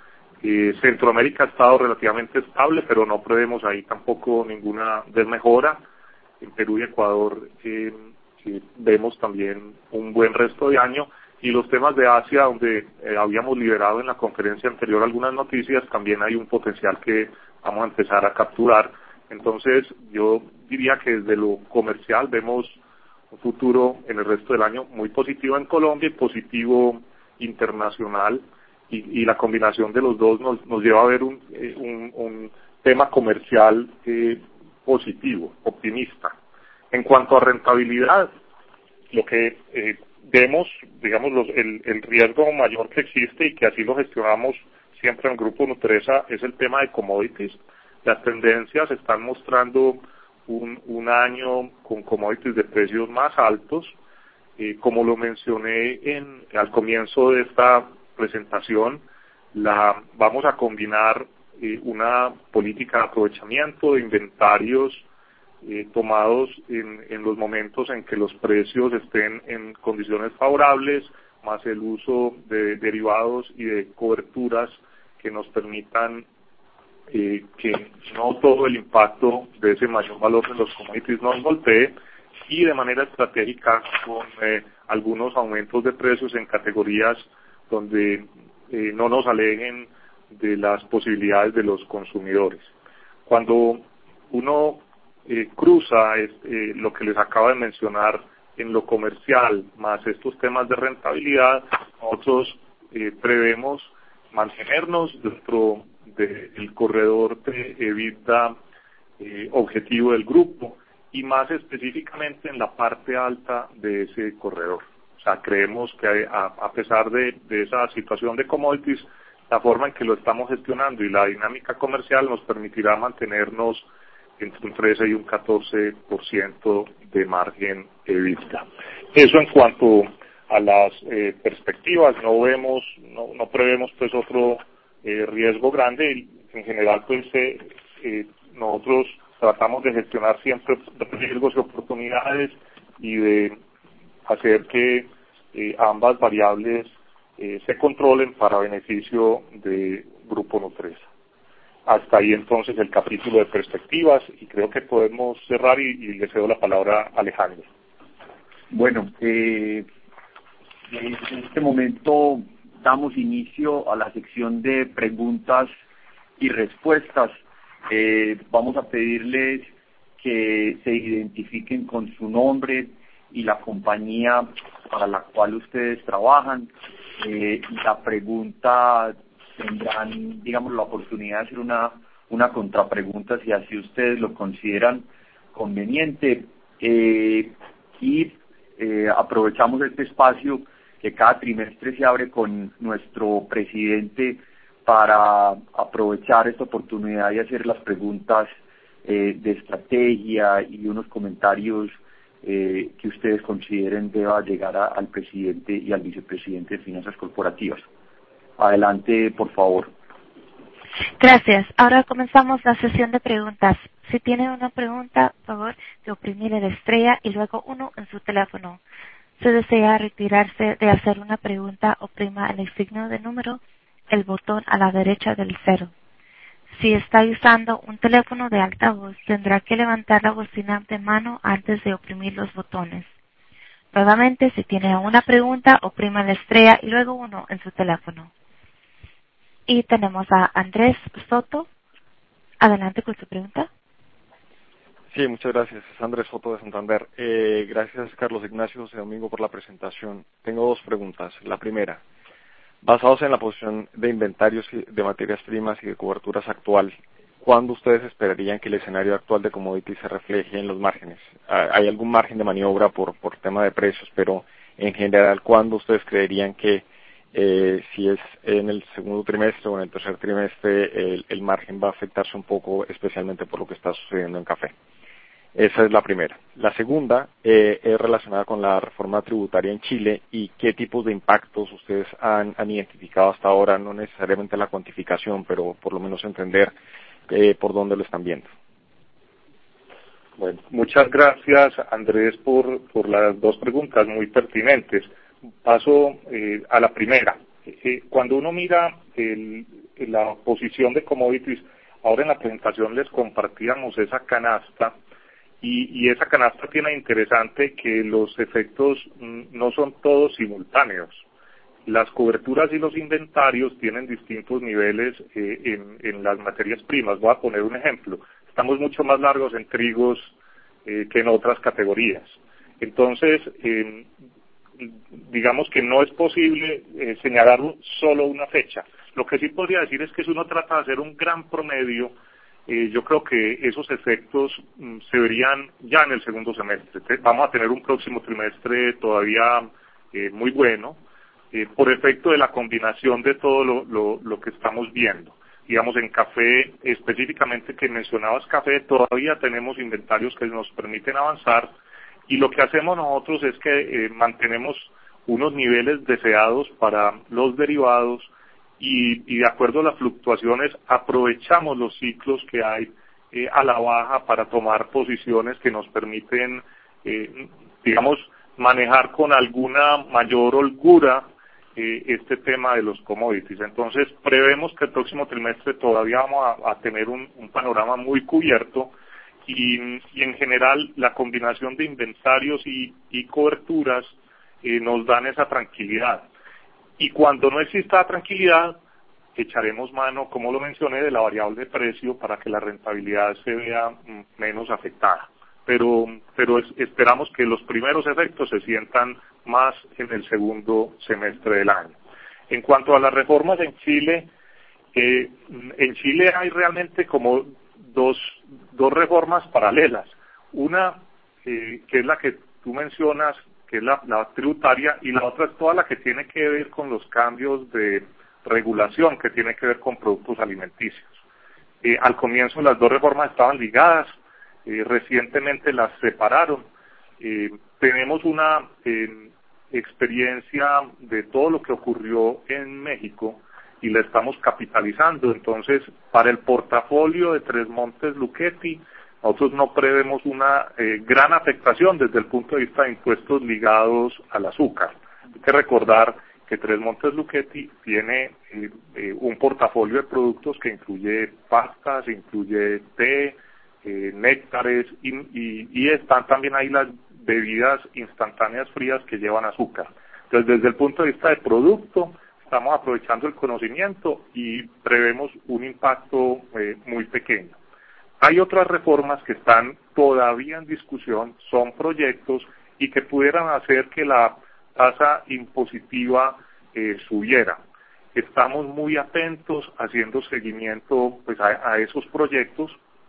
Eh, Centroamérica ha estado relativamente estable, pero no prevemos ahí tampoco ninguna desmejora. En Perú y Ecuador eh, eh, vemos también un buen resto de año. Y los temas de Asia, donde eh, habíamos liberado en la conferencia anterior algunas noticias, también hay un potencial que vamos a empezar a capturar. Entonces, yo diría que desde lo comercial vemos un futuro en el resto del año muy positivo en Colombia y positivo internacional, y, y la combinación de los dos nos, nos lleva a ver un, eh, un, un tema comercial eh, positivo, optimista. En cuanto a rentabilidad, lo que eh, vemos, digamos, los, el, el riesgo mayor que existe y que así lo gestionamos siempre en el Grupo Nutresa es el tema de commodities. Las tendencias están mostrando un, un año con commodities de precios más altos. Eh, como lo mencioné en, al comienzo de esta presentación, la, vamos a combinar eh, una política de aprovechamiento de inventarios eh, tomados en, en los momentos en que los precios estén en condiciones favorables, más el uso de derivados y de coberturas que nos permitan eh, que no todo el impacto de ese mayor valor de los commodities nos golpee, y de manera estratégica con eh, algunos aumentos de precios en categorías donde eh, no nos alejen de las posibilidades de los consumidores. Cuando uno eh, cruza este, lo que les acabo de mencionar en lo comercial más estos temas de rentabilidad, nosotros eh, prevemos mantenernos dentro del corredor de EBITDA eh, objetivo del grupo, y más específicamente en la parte alta de ese corredor. O sea, creemos que a, a pesar de, de esa situación de commodities, la forma en que lo estamos gestionando y la dinámica comercial nos permitirá mantenernos entre un trece y un catorce por ciento de margen EBITDA. Eso en cuanto a las eh, perspectivas. No vemos, no, no prevemos pues otro eh, riesgo grande. En general pues eh, eh, nosotros tratamos de gestionar siempre riesgos y oportunidades y de hacer que eh, ambas variables eh, se controlen para beneficio de Grupo Nutresa. Hasta ahí entonces el capítulo de perspectivas, y creo que podemos cerrar y, y le cedo la palabra a Alejandro. Bueno, eh, en este momento damos inicio a la sección de preguntas y respuestas. Eh, vamos a pedirles que se identifiquen con su nombre y la compañía para la cual ustedes trabajan. Eh, la pregunta tendrán, digamos, la oportunidad de hacer una, una contrapregunta si así ustedes lo consideran conveniente. Eh, y eh, aprovechamos este espacio que cada trimestre se abre con nuestro presidente para aprovechar esta oportunidad y hacer las preguntas eh, de estrategia y unos comentarios eh, que ustedes consideren deba llegar a, al presidente y al vicepresidente de Finanzas Corporativas. Adelante, por favor. Gracias. Ahora comenzamos la sesión de preguntas. Si tiene una pregunta, por favor, de oprimir la estrella y luego uno en su teléfono. Si desea retirarse de hacer una pregunta, oprima el signo de número, el botón a la derecha del cero. Si está usando un teléfono de altavoz, tendrá que levantar la bocina de mano antes de oprimir los botones. Nuevamente, si tiene una pregunta, oprima la estrella y luego uno en su teléfono. Y tenemos a Andrés Soto. Adelante con su pregunta. Sí, muchas gracias. Es Andrés Soto de Santander. Eh, gracias, Carlos Ignacio José Domingo, por la presentación. Tengo dos preguntas. La primera, basados en la posición de inventarios de materias primas y de coberturas actual, ¿cuándo ustedes esperarían que el escenario actual de commodities se refleje en los márgenes? Hay algún margen de maniobra por, por tema de precios, pero en general, ¿cuándo ustedes creerían que eh, si es en el segundo trimestre o en el tercer trimestre el, el margen va a afectarse un poco, especialmente por lo que está sucediendo en café? Esa es la primera. La segunda eh, es relacionada con la reforma tributaria en Chile y qué tipos de impactos ustedes han, han identificado hasta ahora, no necesariamente la cuantificación, pero por lo menos entender eh, por dónde lo están viendo. Bueno, muchas gracias, Andrés, por, por las dos preguntas muy pertinentes. Paso eh, a la primera. Eh, cuando uno mira el, la posición de commodities, ahora en la presentación les compartíamos esa canasta, y, y esa canasta tiene interesante que los efectos mm, no son todos simultáneos. Las coberturas y los inventarios tienen distintos niveles eh, en, en las materias primas. Voy a poner un ejemplo. Estamos mucho más largos en trigos eh, que en otras categorías. Entonces, eh, digamos que no es posible eh, señalar solo una fecha. Lo que sí podría decir es que si uno trata de hacer un gran promedio, eh, yo creo que esos efectos mm, se verían ya en el segundo semestre. Vamos a tener un próximo trimestre todavía eh, muy bueno, Eh, por efecto de la combinación de todo lo, lo, lo que estamos viendo. Digamos, en café, específicamente que mencionabas café, todavía tenemos inventarios que nos permiten avanzar, y lo que hacemos nosotros es que eh, mantenemos unos niveles deseados para los derivados, y, y de acuerdo a las fluctuaciones aprovechamos los ciclos que hay eh, a la baja para tomar posiciones que nos permiten, eh, digamos, manejar con alguna mayor holgura Eh, este tema de los commodities. Entonces, prevemos que el próximo trimestre todavía vamos a, a tener un, un panorama muy cubierto, y, y en general la combinación de inventarios y, y coberturas eh, nos dan esa tranquilidad. Y cuando no exista la tranquilidad, echaremos mano, como lo mencioné, de la variable de precio para que la rentabilidad se vea mm, menos afectada. Pero, pero es, esperamos que los primeros efectos se sientan más en el segundo semestre del año. En cuanto a las reformas en Chile, eh, en Chile hay realmente como dos, dos reformas paralelas. Una, eh, que es la que tú mencionas, que es la, la tributaria, y la otra es toda la que tiene que ver con los cambios de regulación, que tiene que ver con productos alimenticios. Eh, al comienzo las dos reformas estaban ligadas, eh, recientemente las separaron. Eh, tenemos una eh, experiencia de todo lo que ocurrió en México y la estamos capitalizando. Entonces, para el portafolio de Tres Montes Lucchetti, nosotros no prevemos una eh, gran afectación desde el punto de vista de impuestos ligados al azúcar. Hay que recordar que Tres Montes Lucchetti tiene eh, eh, un portafolio de productos que incluye pastas, incluye té, eh, néctares, y, y, y están también ahí las bebidas instantáneas frías que llevan azúcar. Entonces, desde el punto de vista de producto, estamos aprovechando el conocimiento y prevemos un impacto eh, muy pequeño. Hay otras reformas que están todavía en discusión, son proyectos y que pudieran hacer que la tasa impositiva eh, subiera. Estamos muy atentos haciendo seguimiento pues a, a esos proyectos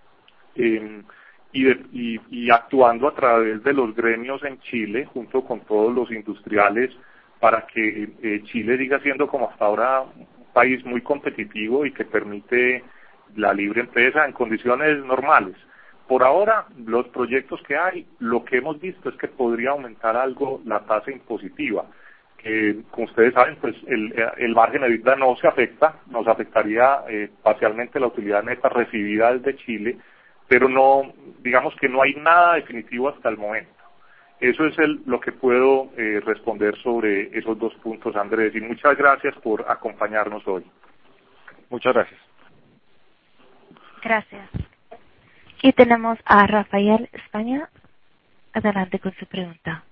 eh, y, de, y, y actuando a través de los gremios en Chile junto con todos los industriales para que eh, Chile siga siendo como hasta ahora un país muy competitivo y que permite la libre empresa en condiciones normales. Por ahora, los proyectos que hay, lo que hemos visto es que podría aumentar algo la tasa impositiva, que como ustedes saben, pues el, el margen EBITDA no se afecta, nos afectaría eh, parcialmente la utilidad neta recibida desde Chile, pero no, digamos que no hay nada definitivo hasta el momento. Eso es el, lo que puedo eh, responder sobre esos dos puntos, Andrés, y muchas gracias por acompañarnos hoy. Muchas gracias. Gracias. Y tenemos a Rafael España. Adelante con su pregunta.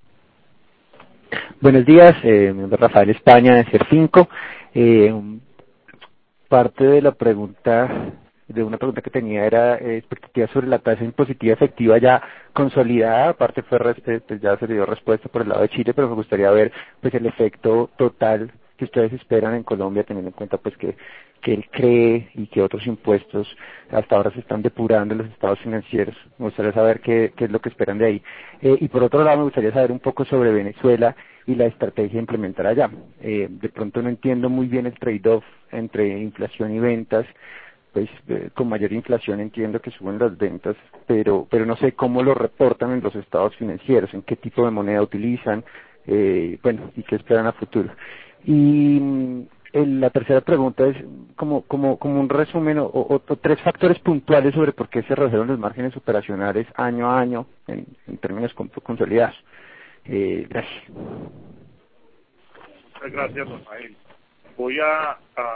Buenos días, eh, mi nombre es Rafael España de CERCINCO. Eh, parte de la pregunta, de una pregunta que tenía era eh, expectativas sobre la tasa impositiva efectiva ya consolidada. Aparte fue eh, pues ya se le dio respuesta por el lado de Chile, pero me gustaría ver pues el efecto total que ustedes esperan en Colombia, teniendo en cuenta pues que que él cree y que otros impuestos hasta ahora se están depurando en los estados financieros. Me gustaría saber qué, qué es lo que esperan de ahí. Eh, y por otro lado, me gustaría saber un poco sobre Venezuela y la estrategia a implementar allá. Eh, de pronto no entiendo muy bien el trade-off entre inflación y ventas. Pues eh, con mayor inflación entiendo que suben las ventas, pero pero no sé cómo lo reportan en los estados financieros, en qué tipo de moneda utilizan, eh, bueno, y qué esperan a futuro. Y el, la tercera pregunta es como, como, como un resumen o, o, o tres factores puntuales sobre por qué se redujeron los márgenes operacionales año a año en, en términos consolidados. Eh, gracias. Muchas gracias, Rafael. Voy a,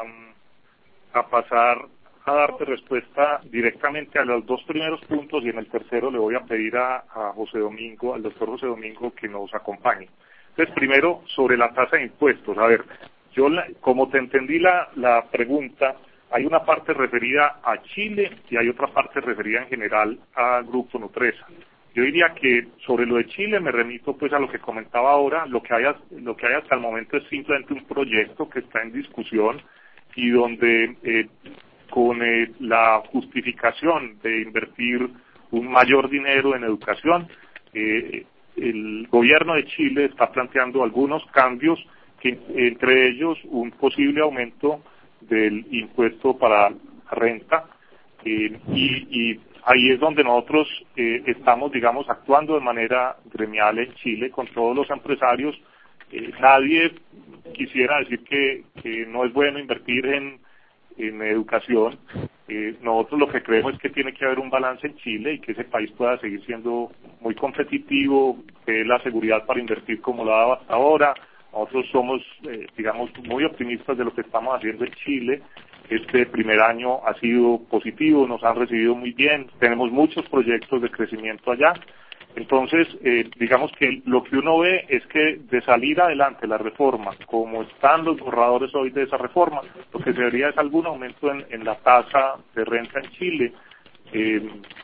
a, a pasar a darte respuesta directamente a los dos primeros puntos y en el tercero le voy a pedir a, a José Domingo, al doctor José Domingo, que nos acompañe. Entonces, primero, sobre la tasa de impuestos. A ver, yo, la, como te entendí la, la pregunta, hay una parte referida a Chile y hay otra parte referida en general a Grupo Nutresa. Yo diría que sobre lo de Chile me remito pues a lo que comentaba ahora, lo que hay, lo que hay hasta el momento es simplemente un proyecto que está en discusión y donde eh, con eh, la justificación de invertir un mayor dinero en educación, eh, el gobierno de Chile está planteando algunos cambios, que entre ellos un posible aumento del impuesto para la renta, eh, y, y ahí es donde nosotros eh, estamos, digamos, actuando de manera gremial en Chile con todos los empresarios. Eh, nadie quisiera decir que, que no es bueno invertir en, en educación. Eh, nosotros lo que creemos es que tiene que haber un balance en Chile y que ese país pueda seguir siendo muy competitivo, que dé la seguridad para invertir como lo ha dado hasta ahora. Nosotros somos, eh, digamos, muy optimistas de lo que estamos haciendo en Chile. Este primer año ha sido positivo, nos han recibido muy bien, tenemos muchos proyectos de crecimiento allá. Entonces, eh, digamos que lo que uno ve es que de salir adelante la reforma, como están los borradores hoy de esa reforma, lo que se vería es algún aumento en, en la tasa de renta en Chile, eh,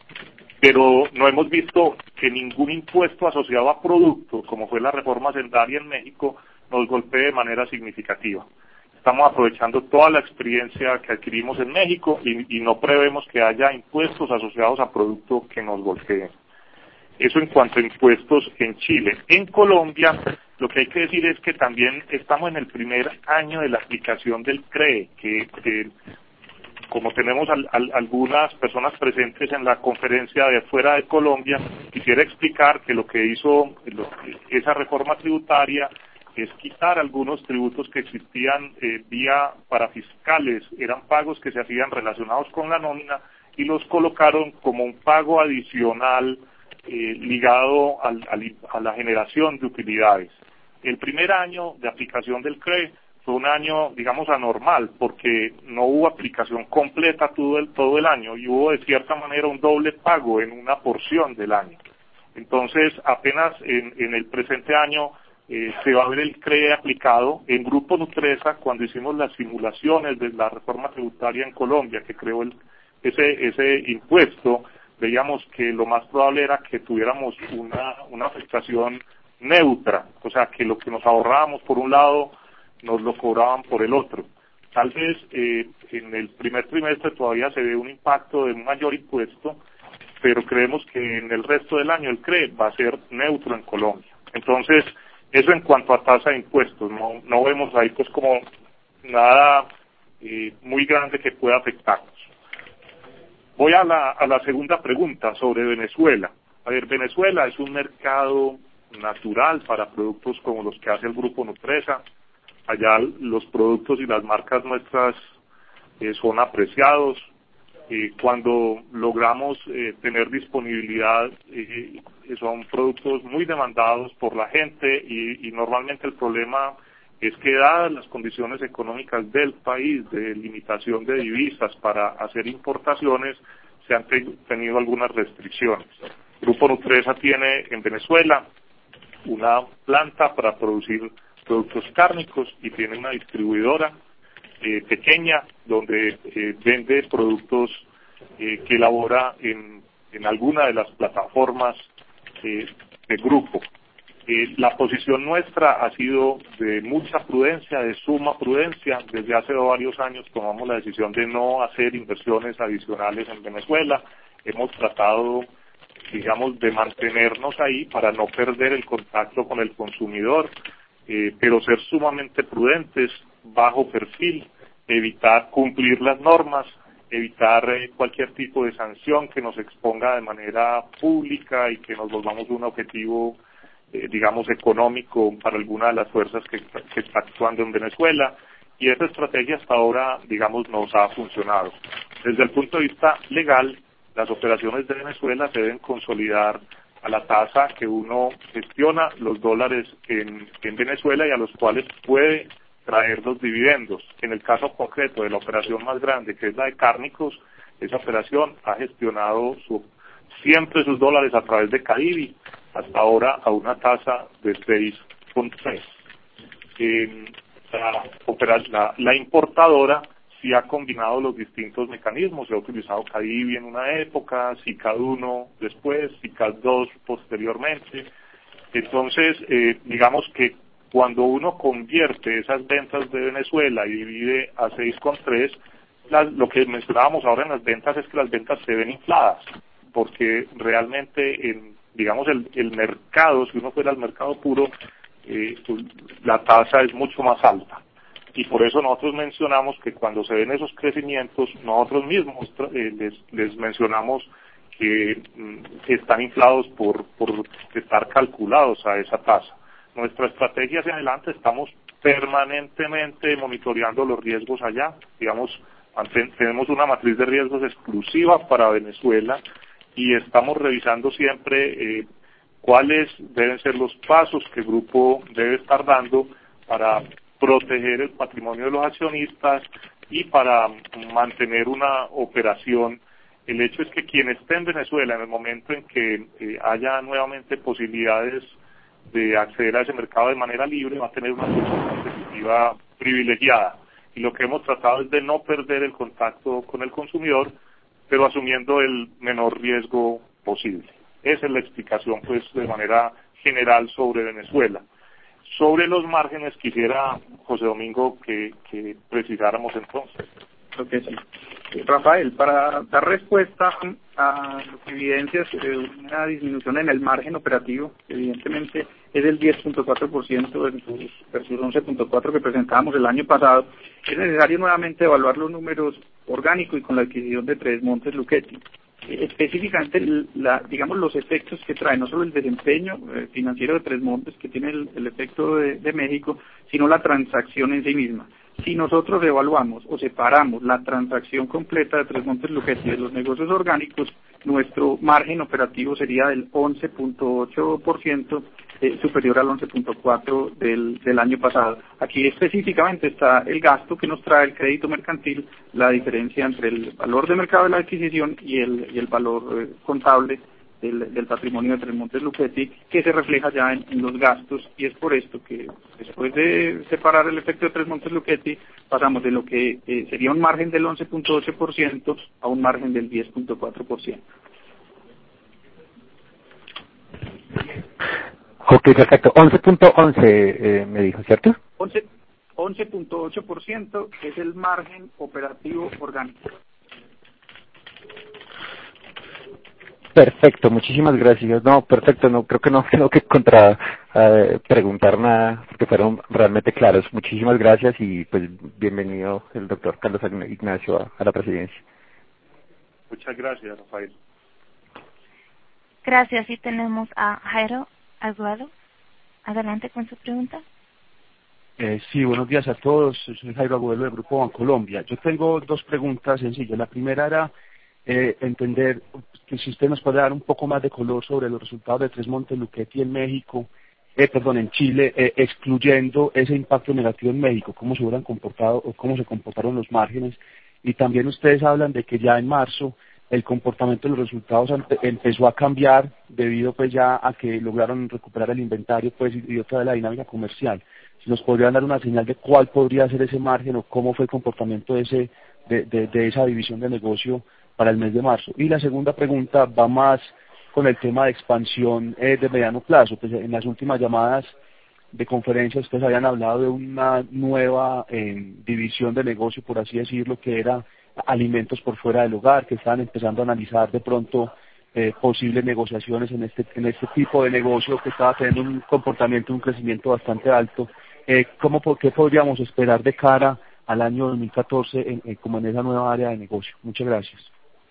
pero no hemos visto que ningún impuesto asociado a productos, como fue la reforma hacendaria en México, nos golpee de manera significativa. Estamos aprovechando toda la experiencia que adquirimos en México y, y no prevemos que haya impuestos asociados a productos que nos golpeen. Eso en cuanto a impuestos en Chile. En Colombia, lo que hay que decir es que también estamos en el primer año de la aplicación del C R E, que, que como tenemos al, al, algunas personas presentes en la conferencia de fuera de Colombia, quisiera explicar que lo que hizo lo, esa reforma tributaria es quitar algunos tributos que existían eh, vía parafiscales, eran pagos que se hacían relacionados con la nómina y los colocaron como un pago adicional eh, ligado al, al, a la generación de utilidades. El primer año de aplicación del C R E fue un año, digamos, anormal, porque no hubo aplicación completa todo el, todo el año y hubo de cierta manera un doble pago en una porción del año. Entonces, apenas en, en el presente año eh, se va a ver el C R E aplicado. En Grupo Nutresa, cuando hicimos las simulaciones de la reforma tributaria en Colombia, que creó el, ese, ese impuesto, veíamos que lo más probable era que tuviéramos una, una afectación neutra, o sea, que lo que nos ahorrábamos por un lado, nos lo cobraban por el otro. Tal vez eh, en el primer trimestre todavía se ve un impacto de un mayor impuesto, pero creemos que en el resto del año el C R E va a ser neutro en Colombia. Entonces, eso en cuanto a tasa de impuestos, no, no vemos ahí pues como nada eh, muy grande que pueda afectarnos. Voy a la, a la segunda pregunta sobre Venezuela. A ver, Venezuela es un mercado natural para productos como los que hace el Grupo Nutresa. Allá los productos y las marcas nuestras eh, son apreciados. Eh, cuando logramos eh, tener disponibilidad, eh, son productos muy demandados por la gente y, y normalmente el problema es que dadas las condiciones económicas del país de limitación de divisas para hacer importaciones, se han te- tenido algunas restricciones. Grupo Nutresa tiene en Venezuela una planta para producir productos cárnicos y tiene una distribuidora eh, pequeña donde eh, vende productos eh, que elabora en, en alguna de las plataformas eh, de grupo. Eh, la posición nuestra ha sido de mucha prudencia, de suma prudencia. Desde hace varios años tomamos la decisión de no hacer inversiones adicionales en Venezuela. Hemos tratado, digamos, de mantenernos ahí para no perder el contacto con el consumidor, eh, pero ser sumamente prudentes, bajo perfil, evitar cumplir las normas, evitar eh, cualquier tipo de sanción que nos exponga de manera pública y que nos volvamos un objetivo, eh, digamos, económico para alguna de las fuerzas que, que está actuando en Venezuela. y esa estrategia hasta ahora, digamos, nos ha funcionado. Desde el punto de vista legal, las operaciones de Venezuela se deben consolidar a la tasa que uno gestiona los dólares en, en Venezuela y a los cuales puede traer los dividendos. En el caso concreto de la operación más grande, que es la de Cárnicos, esa operación ha gestionado su, siempre sus dólares a través de Cadivi, hasta ahora a una tasa de seis punto tres. Eh, la, la, la importadora sí ha combinado los distintos mecanismos, se ha utilizado Cadivi en una época, SICAD uno después, SICAD dos posteriormente. Entonces, eh, digamos que cuando uno convierte esas ventas de Venezuela y divide a seis coma tres, lo que mencionábamos ahora en las ventas es que las ventas se ven infladas, porque realmente, en, digamos, el, el mercado, si uno fuera al mercado puro, eh, pues, la tasa es mucho más alta. Y por eso nosotros mencionamos que cuando se ven esos crecimientos, nosotros mismos eh, les, les mencionamos que mm, están inflados por, por estar calculados a esa tasa. Nuestra estrategia hacia adelante, estamos permanentemente monitoreando los riesgos allá. Digamos, tenemos una matriz de riesgos exclusiva para Venezuela y estamos revisando siempre eh, cuáles deben ser los pasos que el grupo debe estar dando para proteger el patrimonio de los accionistas y para mantener una operación. El hecho es que quien esté en Venezuela en el momento en que eh, haya nuevamente posibilidades de acceder a ese mercado de manera libre va a tener una posición competitiva privilegiada. Y lo que hemos tratado es de no perder el contacto con el consumidor, pero asumiendo el menor riesgo posible. Esa es la explicación, pues, de manera general sobre Venezuela. Sobre los márgenes quisiera, José Domingo, que, que precisáramos entonces. Creo que sí. Rafael, para dar respuesta a lo que evidencias eh, una disminución en el margen operativo, evidentemente es del diez punto cuatro por ciento versus, versus once punto cuatro por ciento que presentábamos el año pasado, es necesario nuevamente evaluar los números orgánicos y con la adquisición de Tres Montes Lucchetti. Específicamente, la, digamos, los efectos que trae no solo el desempeño eh, financiero de Tres Montes, que tiene el, el efecto de, de México, sino la transacción en sí misma. Si nosotros evaluamos o separamos la transacción completa de Tres Montes Lucchetti de los negocios orgánicos, nuestro margen operativo sería del once punto ocho por ciento, eh, superior al once punto cuatro por ciento del, del año pasado. Aquí específicamente está el gasto que nos trae el crédito mercantil, la diferencia entre el valor de mercado de la adquisición y el, y el valor eh, contable del, del patrimonio de Tres Montes Lucchetti, que se refleja ya en, en los gastos, y es por esto que después de separar el efecto de Tres Montes Lucchetti pasamos de lo que eh, sería un margen del once punto ocho por ciento a un margen del diez punto cuatro por ciento. Ok, perfecto. once punto once eh, me dijo, ¿cierto? once punto ocho por ciento es el margen operativo orgánico. Perfecto, muchísimas gracias. No, perfecto, no creo que no tengo que contra eh, preguntar nada, porque fueron realmente claros. Muchísimas gracias y pues bienvenido el doctor Carlos Ignacio a, a la presidencia. Muchas gracias, Rafael. Gracias, y tenemos a Jairo Aguado. Adelante con su pregunta. Eh, sí, buenos días a todos. Soy Jairo Aguado del Grupo Bancolombia. Yo tengo dos preguntas sencillas. La primera era eh, entender que si usted nos puede dar un poco más de color sobre los resultados de Tres Montes Lucchetti en México, eh, perdón, en Chile, eh, excluyendo ese impacto negativo en México, cómo se hubieran comportado o cómo se comportaron los márgenes. Y también ustedes hablan de que ya en marzo el comportamiento de los resultados empezó a cambiar debido pues ya a que lograron recuperar el inventario pues y otra de la dinámica comercial. Si nos podrían dar una señal de cuál podría ser ese margen o cómo fue el comportamiento de ese de, de, de esa división de negocio para el mes de marzo. Y la segunda pregunta va más con el tema de expansión eh, de mediano plazo. Pues en las últimas llamadas de conferencia ustedes habían hablado de una nueva eh, división de negocio, por así decirlo, que era alimentos por fuera del hogar, que estaban empezando a analizar de pronto eh, posibles negociaciones en este en este tipo de negocio que estaba teniendo un comportamiento, un crecimiento bastante alto. Eh, ¿cómo, ¿Qué podríamos esperar de cara al año dos mil catorce en, en, como en esa nueva área de negocio? Muchas gracias.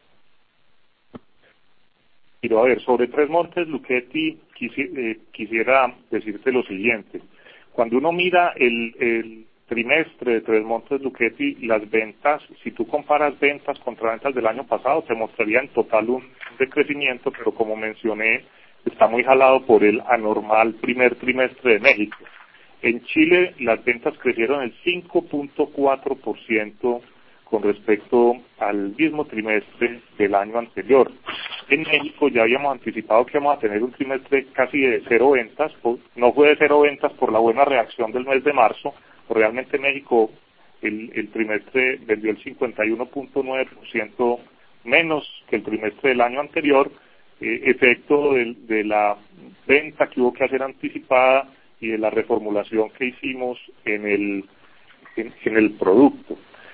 Quiero a ver, sobre Tres Montes Lucchetti quisi, eh, quisiera decirte lo siguiente. Cuando uno mira el, el trimestre de Tres Montes Lucchetti, las ventas, si tú comparas ventas contra ventas del año pasado, te mostraría en total un decrecimiento, pero como mencioné, está muy jalado por el anormal primer trimestre de México. En Chile las ventas crecieron el cinco punto cuatro por ciento con respecto al mismo trimestre del año anterior. En México ya habíamos anticipado que íbamos a tener un trimestre casi de cero ventas, no fue de cero ventas por la buena reacción del mes de marzo, pero realmente México el, el trimestre vendió el cincuenta y uno punto nueve por ciento menos que el trimestre del año anterior, eh, efecto de, de la venta que hubo que hacer anticipada y de la reformulación que hicimos en el, en, en el producto.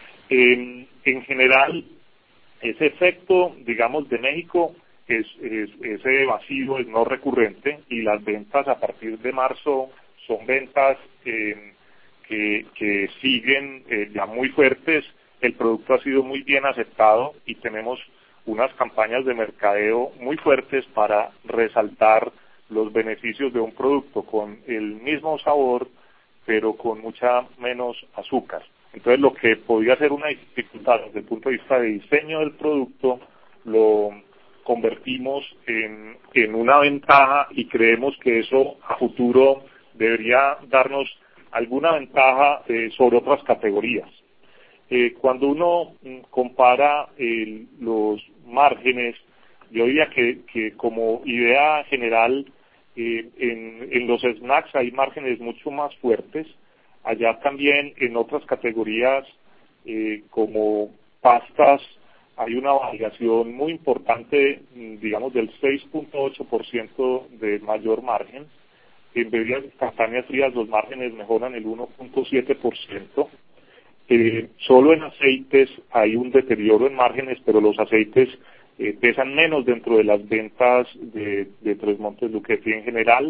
En, en general, ese efecto, digamos, de México, es, es ese vacío es no recurrente y las ventas a partir de marzo son ventas eh, que, que siguen eh, ya muy fuertes. El producto ha sido muy bien aceptado y tenemos unas campañas de mercadeo muy fuertes para resaltar los beneficios de un producto con el mismo sabor, pero con mucha menos azúcar. Entonces, lo que podía ser una dificultad desde el punto de vista de diseño del producto, lo convertimos en, en una ventaja y creemos que eso a futuro debería darnos alguna ventaja eh, sobre otras categorías. Eh, cuando uno mm, compara eh, los márgenes, yo diría que, que como idea general, eh, en, en los snacks hay márgenes mucho más fuertes. Allá también en otras categorías eh, como pastas hay una variación muy importante, digamos del seis punto ocho por ciento de mayor margen. En bebidas instantáneas frías los márgenes mejoran el uno punto siete por ciento. Eh, solo en aceites hay un deterioro en márgenes, pero los aceites eh, pesan menos dentro de las ventas de, de Tres Montes Lucchetti en general.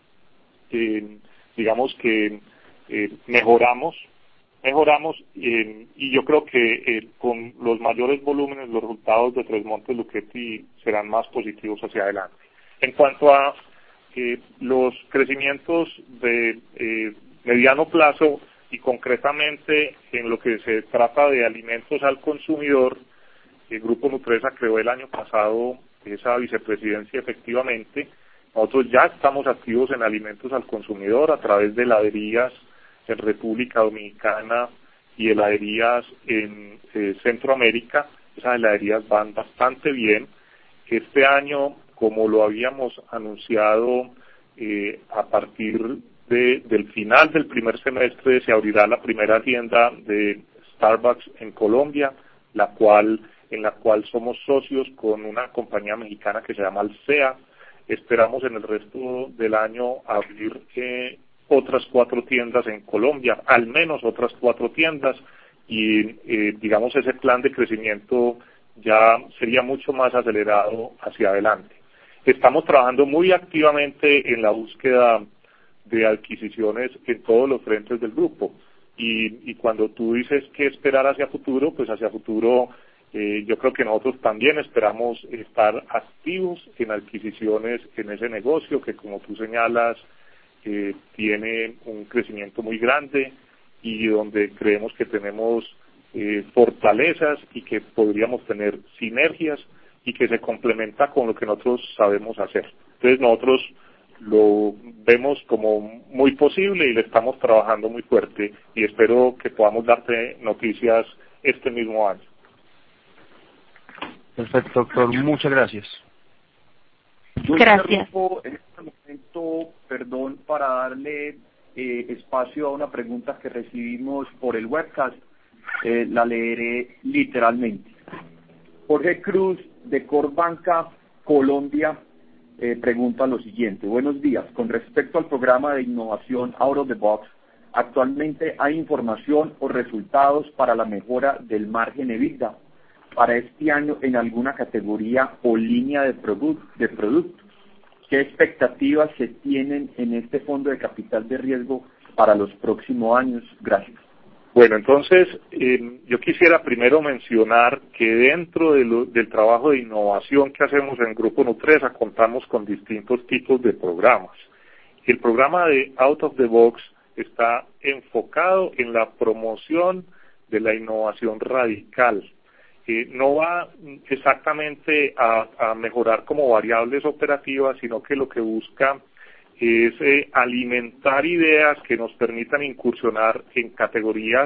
Eh, digamos que Eh, mejoramos, mejoramos eh, y yo creo que eh, con los mayores volúmenes los resultados de Tres Montes Lucchetti serán más positivos hacia adelante. En cuanto a eh, los crecimientos de eh, mediano plazo y concretamente en lo que se trata de alimentos al consumidor, el Grupo Nutresa creó el año pasado esa vicepresidencia efectivamente. Nosotros ya estamos activos en alimentos al consumidor a través de heladerías en República Dominicana y heladerías en eh, Centroamérica. Esas heladerías van bastante bien. Este año, como lo habíamos anunciado, eh, a partir de, del final del primer semestre se abrirá la primera tienda de Starbucks en Colombia, la cual en la cual somos socios con una compañía mexicana que se llama Alsea. Esperamos en el resto del año abrir eh, otras cuatro tiendas en Colombia, al menos otras cuatro tiendas, y eh, digamos ese plan de crecimiento ya sería mucho más acelerado hacia adelante. Estamos trabajando muy activamente en la búsqueda de adquisiciones en todos los frentes del grupo, y, y cuando tú dices qué esperar hacia futuro, pues hacia futuro eh, yo creo que nosotros también esperamos estar activos en adquisiciones en ese negocio que, como tú señalas, que tiene un crecimiento muy grande y donde creemos que tenemos eh, fortalezas y que podríamos tener sinergias y que se complementa con lo que nosotros sabemos hacer. Entonces nosotros lo vemos como muy posible y le estamos trabajando muy fuerte y espero que podamos darte noticias este mismo año. Perfecto, doctor. Muchas gracias. Yo Gracias. interrumpo en este momento, perdón, para darle eh, espacio a una pregunta que recibimos por el webcast. Eh, la leeré literalmente. Jorge Cruz, de Corbanca, Colombia, eh, pregunta lo siguiente. Buenos días. Con respecto al programa de innovación Out of the Box, ¿actualmente hay información o resultados para la mejora del margen EBITDA para este año en alguna categoría o línea de, produ de productos? ¿Qué expectativas se tienen en este fondo de capital de riesgo para los próximos años? Gracias. Bueno, entonces eh, yo quisiera primero mencionar que dentro de lo, del trabajo de innovación que hacemos en Grupo Nutresa contamos con distintos tipos de programas. El programa de Out of the Box está enfocado en la promoción de la innovación radical. Eh, no va exactamente a, a mejorar como variables operativas, sino que lo que busca es eh, alimentar ideas que nos permitan incursionar en categorías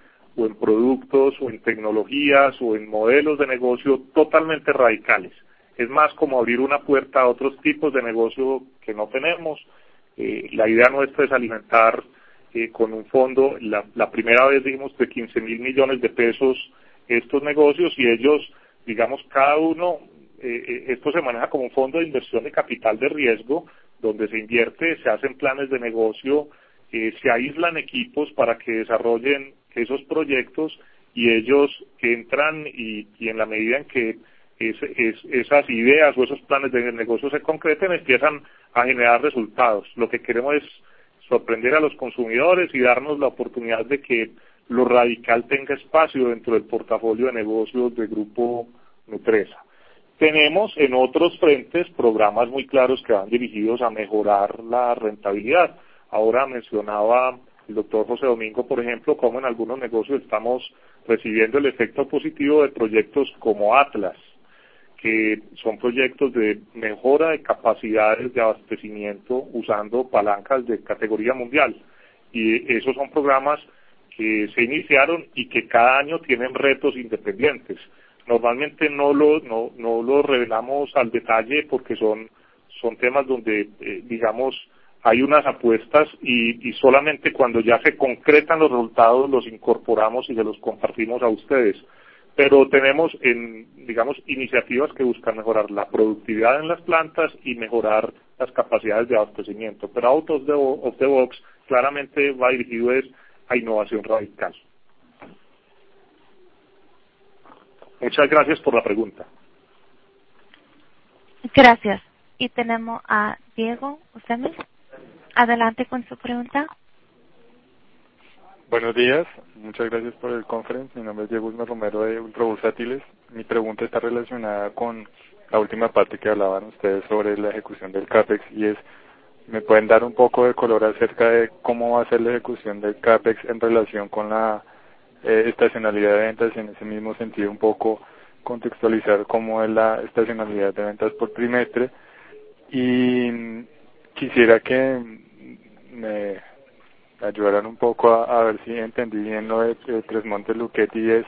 o en productos o en tecnologías o en modelos de negocio totalmente radicales. Es más como abrir una puerta a otros tipos de negocio que no tenemos. Eh, la idea nuestra es alimentar eh, con un fondo, la, la primera vez dijimos de quince mil millones de pesos estos negocios, y ellos, digamos, cada uno, eh, esto se maneja como un fondo de inversión de capital de riesgo, donde se invierte, se hacen planes de negocio, eh, se aíslan equipos para que desarrollen esos proyectos, y ellos entran y, y en la medida en que es, es, esas ideas o esos planes de negocio se concreten, empiezan a generar resultados. Lo que queremos es sorprender a los consumidores y darnos la oportunidad de que lo radical tenga espacio dentro del portafolio de negocios del Grupo Nutresa. Tenemos en otros frentes programas muy claros que van dirigidos a mejorar la rentabilidad. Ahora mencionaba el doctor José Domingo, por ejemplo, cómo en algunos negocios estamos recibiendo el efecto positivo de proyectos como Atlas, que son proyectos de mejora de capacidades de abastecimiento usando palancas de categoría mundial. Y esos son programas que se iniciaron y que cada año tienen retos independientes. Normalmente no lo, no, no lo revelamos al detalle porque son, son temas donde, eh, digamos, hay unas apuestas y, y solamente cuando ya se concretan los resultados los incorporamos y se los compartimos a ustedes. Pero tenemos, en, digamos, iniciativas que buscan mejorar la productividad en las plantas y mejorar las capacidades de abastecimiento. Pero out of the, of the box claramente va dirigido es a innovación radical. Muchas gracias por la pregunta. Gracias. Y tenemos a Diego Usemi. Adelante con su pregunta. Buenos días, muchas gracias por el conference. Mi nombre es Diego Usme Romero de Ultrabursátiles. Mi pregunta está relacionada con la última parte que hablaban ustedes sobre la ejecución del CAPEX, y es, ¿me pueden dar un poco de color acerca de cómo va a ser la ejecución del CAPEX en relación con la eh, estacionalidad de ventas, y en ese mismo sentido un poco contextualizar cómo es la estacionalidad de ventas por trimestre? Y quisiera que me ayudaran un poco a, a ver si entendí bien lo de, de Tres Montes Luchetti. Es,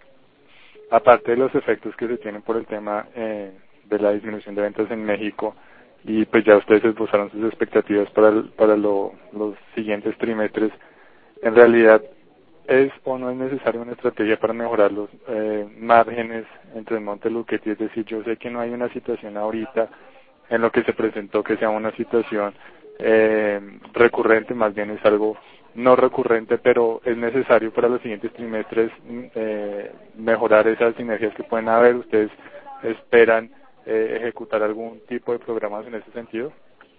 aparte de los efectos que se tienen por el tema eh, de la disminución de ventas en México, y pues ya ustedes esbozaron sus expectativas para, el, para lo, los siguientes trimestres, en realidad ¿es o no es necesaria una estrategia para mejorar los eh, márgenes en Tres Montes Luchetti? Es decir, yo sé que no hay una situación ahorita en lo que se presentó que sea una situación eh, recurrente, más bien es algo no recurrente, pero es necesario para los siguientes trimestres eh, mejorar esas sinergias que pueden haber. ¿Ustedes esperan eh, ejecutar algún tipo de programas en ese sentido?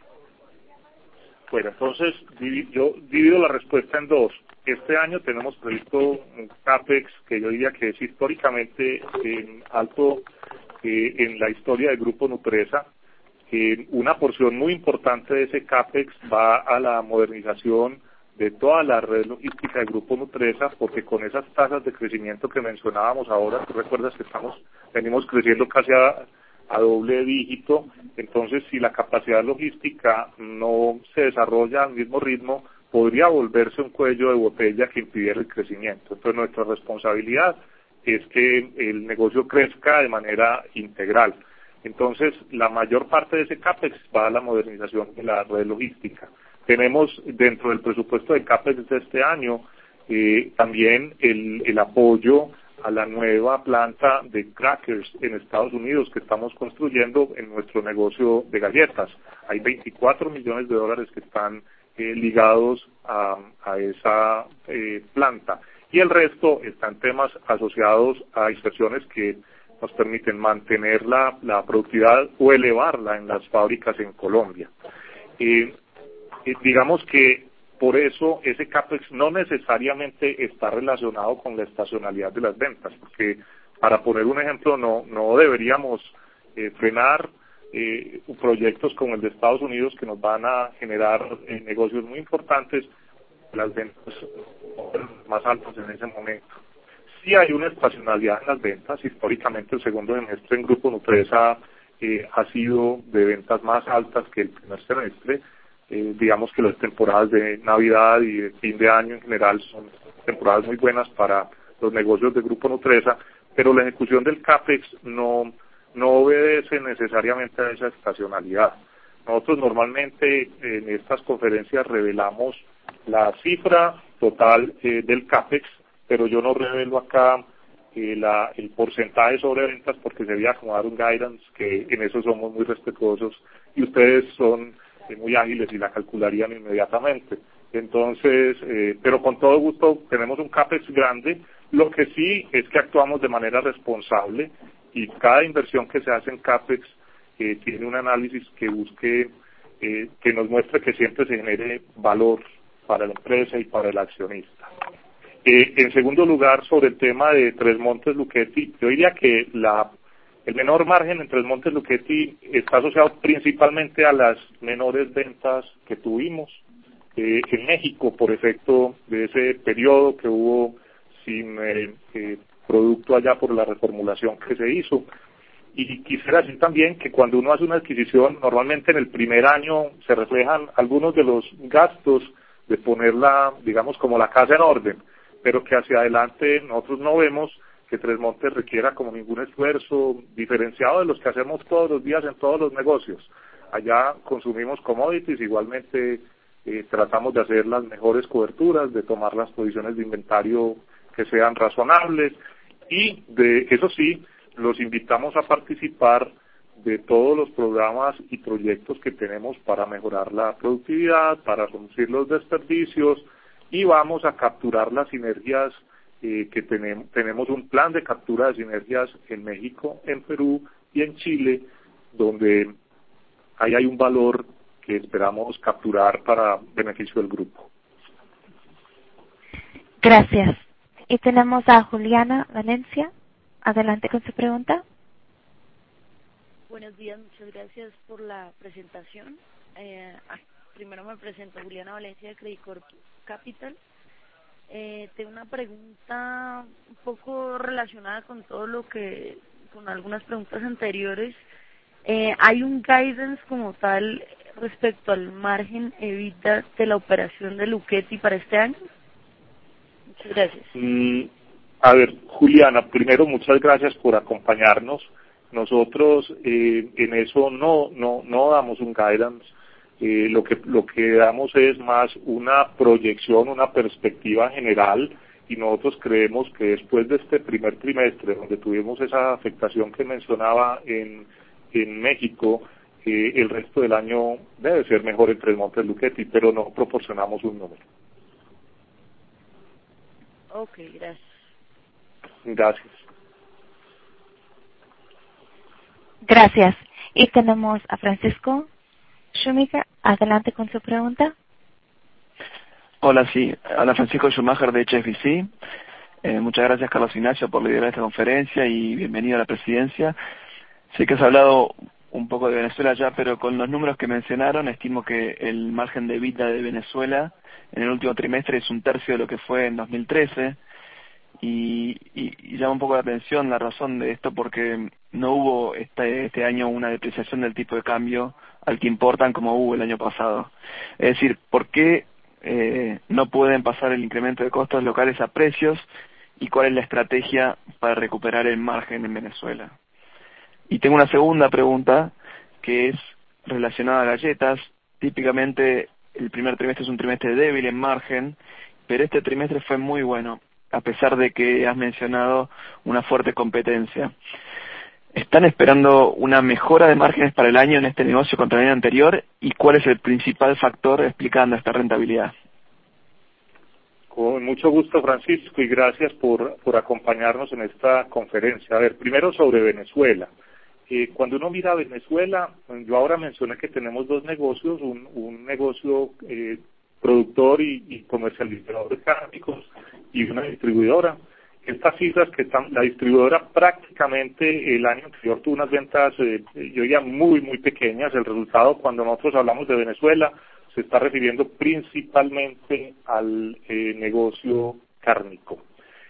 Bueno, entonces yo divido la respuesta en dos. Este año tenemos previsto un CAPEX que yo diría que es históricamente en alto eh, en la historia del Grupo Nutresa. Eh, una porción muy importante de ese CAPEX va a la modernización de toda la red logística del Grupo Nutresa, porque con esas tasas de crecimiento que mencionábamos ahora, tú recuerdas que estamos venimos creciendo casi a, a doble dígito. Entonces, si la capacidad logística no se desarrolla al mismo ritmo, podría volverse un cuello de botella que impidiera el crecimiento. Entonces, nuestra responsabilidad es que el negocio crezca de manera integral. Entonces, la mayor parte de ese CAPEX va a la modernización de la red logística. Tenemos dentro del presupuesto de CAPEX de este año eh, también el, el apoyo a la nueva planta de crackers en Estados Unidos que estamos construyendo en nuestro negocio de galletas. Hay veinticuatro millones de dólares que están eh, ligados a, a esa eh, planta. Y el resto están temas asociados a inversiones que nos permiten mantener la, la productividad o elevarla en las fábricas en Colombia. Eh, eh, digamos que por eso ese CAPEX no necesariamente está relacionado con la estacionalidad de las ventas, porque para poner un ejemplo no, no deberíamos eh, frenar eh, proyectos como el de Estados Unidos que nos van a generar eh, negocios muy importantes, las ventas más altas en ese momento. Sí hay una estacionalidad en las ventas. Históricamente el segundo semestre en Grupo Nutresa eh, ha sido de ventas más altas que el primer semestre. Eh, digamos que las temporadas de Navidad y de fin de año en general son temporadas muy buenas para los negocios de Grupo Nutresa, pero la ejecución del CAPEX no, no obedece necesariamente a esa estacionalidad. Nosotros normalmente en estas conferencias revelamos la cifra total eh, del CAPEX, pero yo no revelo acá eh, la, el porcentaje sobre ventas porque sería como dar un guidance, que en eso somos muy respetuosos y ustedes son eh, muy ágiles y la calcularían inmediatamente. Entonces, eh, pero con todo gusto tenemos un CAPEX grande. Lo que sí es que actuamos de manera responsable y cada inversión que se hace en CAPEX eh, tiene un análisis que busque, eh, que nos muestre que siempre se genere valor para la empresa y para el accionista. Eh, en segundo lugar, sobre el tema de Tres Montes Lucchetti, yo diría que la, el menor margen en Tres Montes Lucchetti está asociado principalmente a las menores ventas que tuvimos eh, en México por efecto de ese periodo que hubo sin eh, eh, producto allá por la reformulación que se hizo. Y quisiera decir también que cuando uno hace una adquisición, normalmente en el primer año se reflejan algunos de los gastos de ponerla, digamos, como la casa en orden, pero que hacia adelante nosotros no vemos que Tres Montes requiera como ningún esfuerzo diferenciado de los que hacemos todos los días en todos los negocios. Allá consumimos commodities, igualmente eh, tratamos de hacer las mejores coberturas, de tomar las posiciones de inventario que sean razonables y de eso sí, los invitamos a participar de todos los programas y proyectos que tenemos para mejorar la productividad, para reducir los desperdicios y vamos a capturar las sinergias eh, que tenemos. Tenemos un plan de captura de sinergias en México, en Perú y en Chile, donde ahí hay un valor que esperamos capturar para beneficio del grupo. Gracias. Y tenemos a Juliana Valencia. Adelante con su pregunta. Buenos días, muchas gracias por la presentación. Eh, primero me presento, Juliana Valencia de Credit Corp Capital. Eh, tengo una pregunta un poco relacionada con todo lo que, con algunas preguntas anteriores. Eh, ¿Hay un guidance como tal respecto al margen EBITDA de la operación de Lucchetti para este año? Muchas gracias. Mm, a ver, Juliana, primero muchas gracias por acompañarnos. Nosotros eh, en eso no no no damos un guidance. Eh, lo que lo que damos es más una proyección, una perspectiva general, y nosotros creemos que después de este primer trimestre donde tuvimos esa afectación que mencionaba en en México, eh, el resto del año debe ser mejor en Tres Montes Lucchetti, pero no proporcionamos un número. Ok, gracias. Gracias. Gracias. Y tenemos a Francisco Schumacher. Adelante con su pregunta. Hola, sí. Hola, Francisco Schumacher de H F C. Eh, muchas gracias, Carlos Ignacio, por liderar esta conferencia y bienvenido a la presidencia. Sé que has hablado un poco de Venezuela ya, pero con los números que mencionaron, estimo que el margen de EBITDA de Venezuela en el último trimestre es un tercio de lo que fue en dos mil trece. Y, y, y llama un poco la atención la razón de esto porque no hubo este, este año una depreciación del tipo de cambio al que importan como hubo el año pasado. Es decir, ¿por qué eh, no pueden pasar el incremento de costos locales a precios y cuál es la estrategia para recuperar el margen en Venezuela? Y tengo una segunda pregunta que es relacionada a galletas. Típicamente el primer trimestre es un trimestre débil en margen, pero este trimestre fue muy bueno, a pesar de que has mencionado una fuerte competencia. ¿Están esperando una mejora de márgenes para el año en este negocio contra el año anterior? ¿Y cuál es el principal factor explicando esta rentabilidad? Con mucho gusto, Francisco, y gracias por, por acompañarnos en esta conferencia. A ver, primero sobre Venezuela. Eh, cuando uno mira a Venezuela, yo ahora mencioné que tenemos dos negocios, un, un negocio eh, productor y, y comercializador de cárnicos y una distribuidora. Estas cifras que están, la distribuidora prácticamente el año anterior tuvo unas ventas, eh, yo diría muy, muy pequeñas. El resultado cuando nosotros hablamos de Venezuela, se está refiriendo principalmente al eh, negocio cárnico.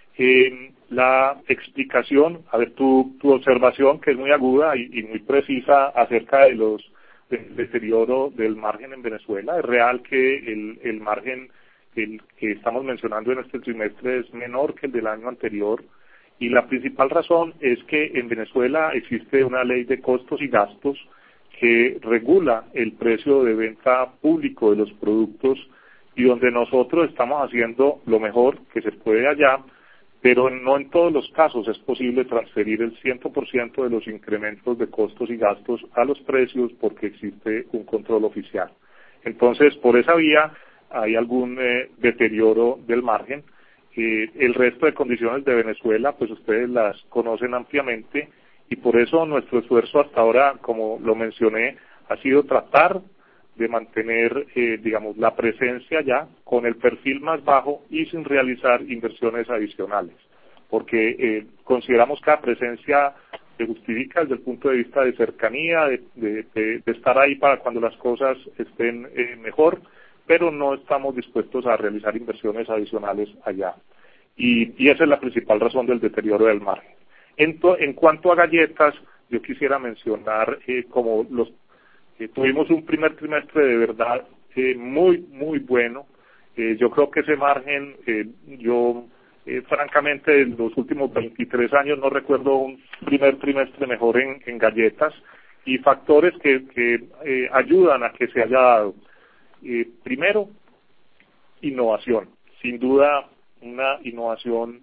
Eh, la explicación, a ver, tu, tu observación, que es muy aguda y, y muy precisa acerca de los del deterioro del margen en Venezuela. Es real que el, el margen el que estamos mencionando en este trimestre es menor que el del año anterior, y la principal razón es que en Venezuela existe una ley de costos y gastos que regula el precio de venta público de los productos, y donde nosotros estamos haciendo lo mejor que se puede allá, pero no en todos los casos es posible transferir el cien por ciento de los incrementos de costos y gastos a los precios porque existe un control oficial. Entonces, por esa vía hay algún eh, deterioro del margen. Eh, el resto de condiciones de Venezuela, pues ustedes las conocen ampliamente, y por eso nuestro esfuerzo hasta ahora, como lo mencioné, ha sido tratar de mantener, eh, digamos, la presencia ya con el perfil más bajo y sin realizar inversiones adicionales, porque eh, consideramos que la presencia se justifica desde el punto de vista de cercanía, de, de, de, de estar ahí para cuando las cosas estén eh, mejor, pero no estamos dispuestos a realizar inversiones adicionales allá. Y, y esa es la principal razón del deterioro del margen. En, to, en cuanto a galletas, yo quisiera mencionar eh, como los eh, tuvimos un primer trimestre de verdad eh, muy, muy bueno. Eh, yo creo que ese margen, eh, yo eh, francamente en los últimos veintitrés años no recuerdo un primer trimestre mejor en, en galletas, y factores que, que eh, ayudan a que se haya dado. Eh, primero, innovación. Sin duda, una innovación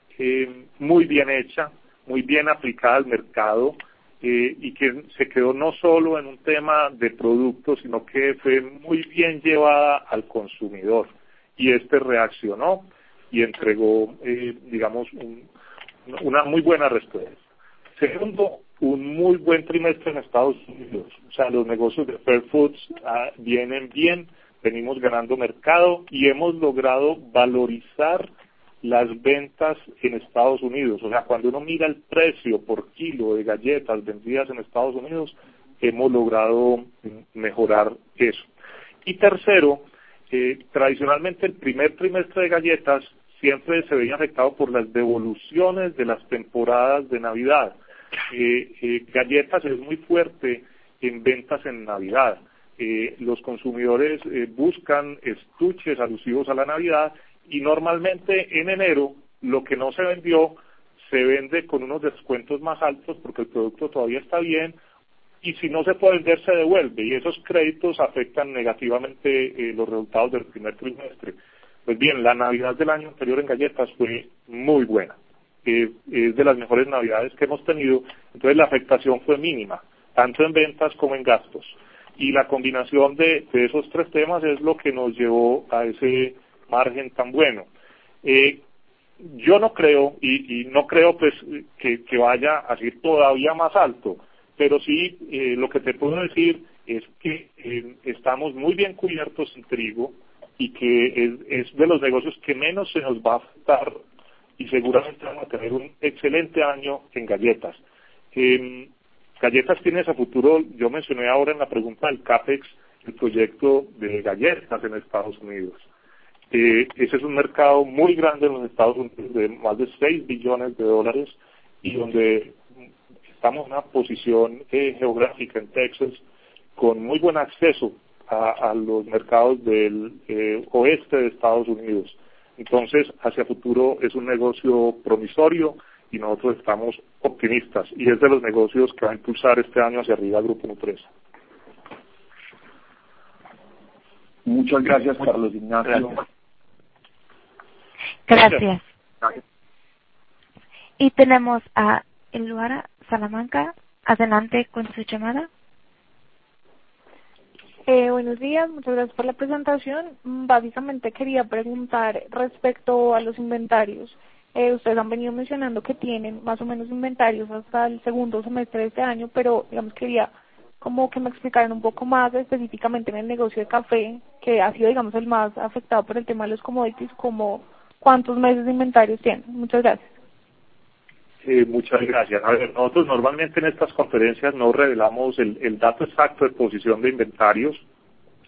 eh, muy bien hecha, muy bien aplicada al mercado, eh, y que se quedó no solo en un tema de productos, sino que fue muy bien llevada al consumidor, y este reaccionó y entregó, eh, digamos, un, una muy buena respuesta. Segundo, un muy buen trimestre en Estados Unidos. O sea, los negocios de Fair Foods ah, vienen bien, venimos ganando mercado y hemos logrado valorizar las ventas en Estados Unidos. O sea, cuando uno mira el precio por kilo de galletas vendidas en Estados Unidos, hemos logrado mejorar eso. Y tercero, eh, tradicionalmente el primer trimestre de galletas siempre se veía afectado por las devoluciones de las temporadas de Navidad. Eh, eh, galletas es muy fuerte en ventas en Navidad. Eh, los consumidores eh, buscan estuches alusivos a la Navidad, y normalmente en enero lo que no se vendió se vende con unos descuentos más altos porque el producto todavía está bien, y si no se puede vender se devuelve, y esos créditos afectan negativamente eh, los resultados del primer trimestre. Pues bien, la Navidad del año anterior en galletas fue muy buena, eh, es de las mejores Navidades que hemos tenido, entonces la afectación fue mínima, tanto en ventas como en gastos, y la combinación de, de esos tres temas es lo que nos llevó a ese margen tan bueno. Eh, yo no creo, y, y no creo pues que, que vaya a ser todavía más alto, pero sí eh, lo que te puedo decir es que eh, estamos muy bien cubiertos en trigo, y que es, es de los negocios que menos se nos va a afectar, y seguramente vamos a tener un excelente año en galletas. Eh, galletas tienes a futuro, yo mencioné ahora en la pregunta del CAPEX, el proyecto de galletas en Estados Unidos. Eh, ese es un mercado muy grande en los Estados Unidos, de más de seis billones de dólares, y donde estamos en una posición eh, geográfica en Texas con muy buen acceso a, a los mercados del eh, oeste de Estados Unidos. Entonces, hacia futuro es un negocio promisorio y nosotros estamos optimistas, y es de los negocios que va a impulsar este año hacia arriba el Grupo Nutresa. Muchas gracias, Carlos Ignacio. Gracias. Gracias. Gracias. Y tenemos a Eluara Salamanca. Adelante con su llamada. Eh, buenos días, muchas gracias por la presentación. Básicamente quería preguntar respecto a los inventarios. Eh, ustedes han venido mencionando que tienen más o menos inventarios hasta el segundo semestre de este año, pero digamos quería como que me explicaran un poco más específicamente en el negocio de café, que ha sido digamos el más afectado por el tema de los commodities, como cuántos meses de inventarios tienen. Muchas gracias. Eh, muchas gracias. A ver, nosotros normalmente en estas conferencias no revelamos el, el dato exacto de posición de inventarios,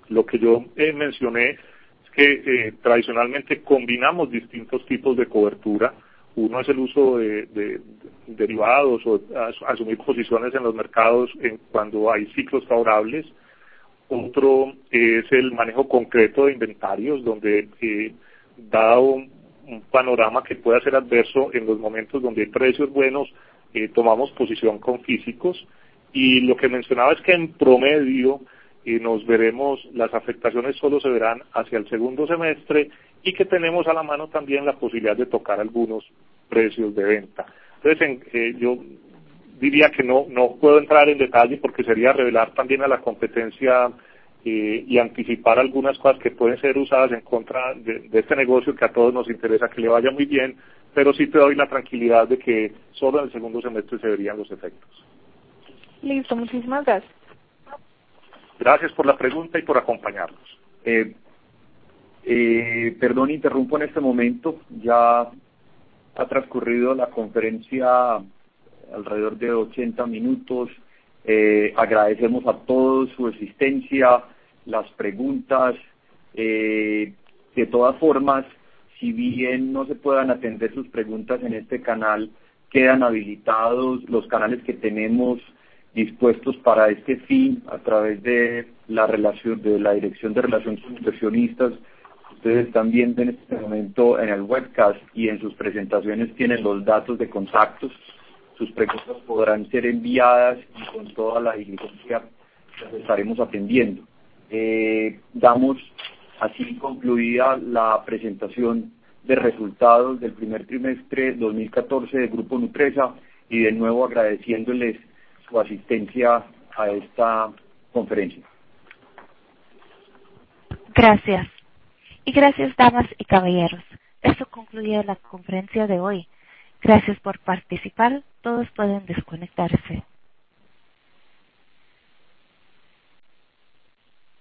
Lo que yo eh, mencioné es que eh, tradicionalmente combinamos distintos tipos de cobertura. Uno es el uso de, de, de derivados o as, asumir posiciones en los mercados en, cuando hay ciclos favorables. Otro es el manejo concreto de inventarios, donde eh, dado un, un panorama que pueda ser adverso en los momentos donde hay precios buenos, eh, tomamos posición con físicos. Y lo que mencionaba es que en promedio eh, nos veremos, las afectaciones solo se verán hacia el segundo semestre y que tenemos a la mano también la posibilidad de tocar algunos precios de venta. Entonces, en, eh, yo diría que no no puedo entrar en detalle porque sería revelar también a la competencia eh, y anticipar algunas cosas que pueden ser usadas en contra de, de este negocio que a todos nos interesa que le vaya muy bien, pero sí te doy la tranquilidad de que solo en el segundo semestre se verían los efectos. Listo, muchísimas gracias. Gracias por la pregunta y por acompañarnos. Eh, eh, perdón, interrumpo en este momento. Ya ha transcurrido la conferencia alrededor de ochenta minutos. Eh, agradecemos a todos su asistencia, las preguntas. Eh, de todas formas, si bien no se puedan atender sus preguntas en este canal, quedan habilitados los canales que tenemos dispuestos para este fin a través de la relación de la Dirección de Relación con Inversionistas. Ustedes están viendo en este momento en el webcast y en sus presentaciones tienen los datos de contactos. Sus preguntas podrán ser enviadas y con toda la diligencia las estaremos atendiendo. Eh, damos así concluida la presentación de resultados del primer trimestre dos mil catorce de Grupo Nutresa y de nuevo agradeciéndoles su asistencia a esta conferencia. Gracias. Y gracias, damas y caballeros. Esto concluye la conferencia de hoy. Gracias por participar. Todos pueden desconectarse.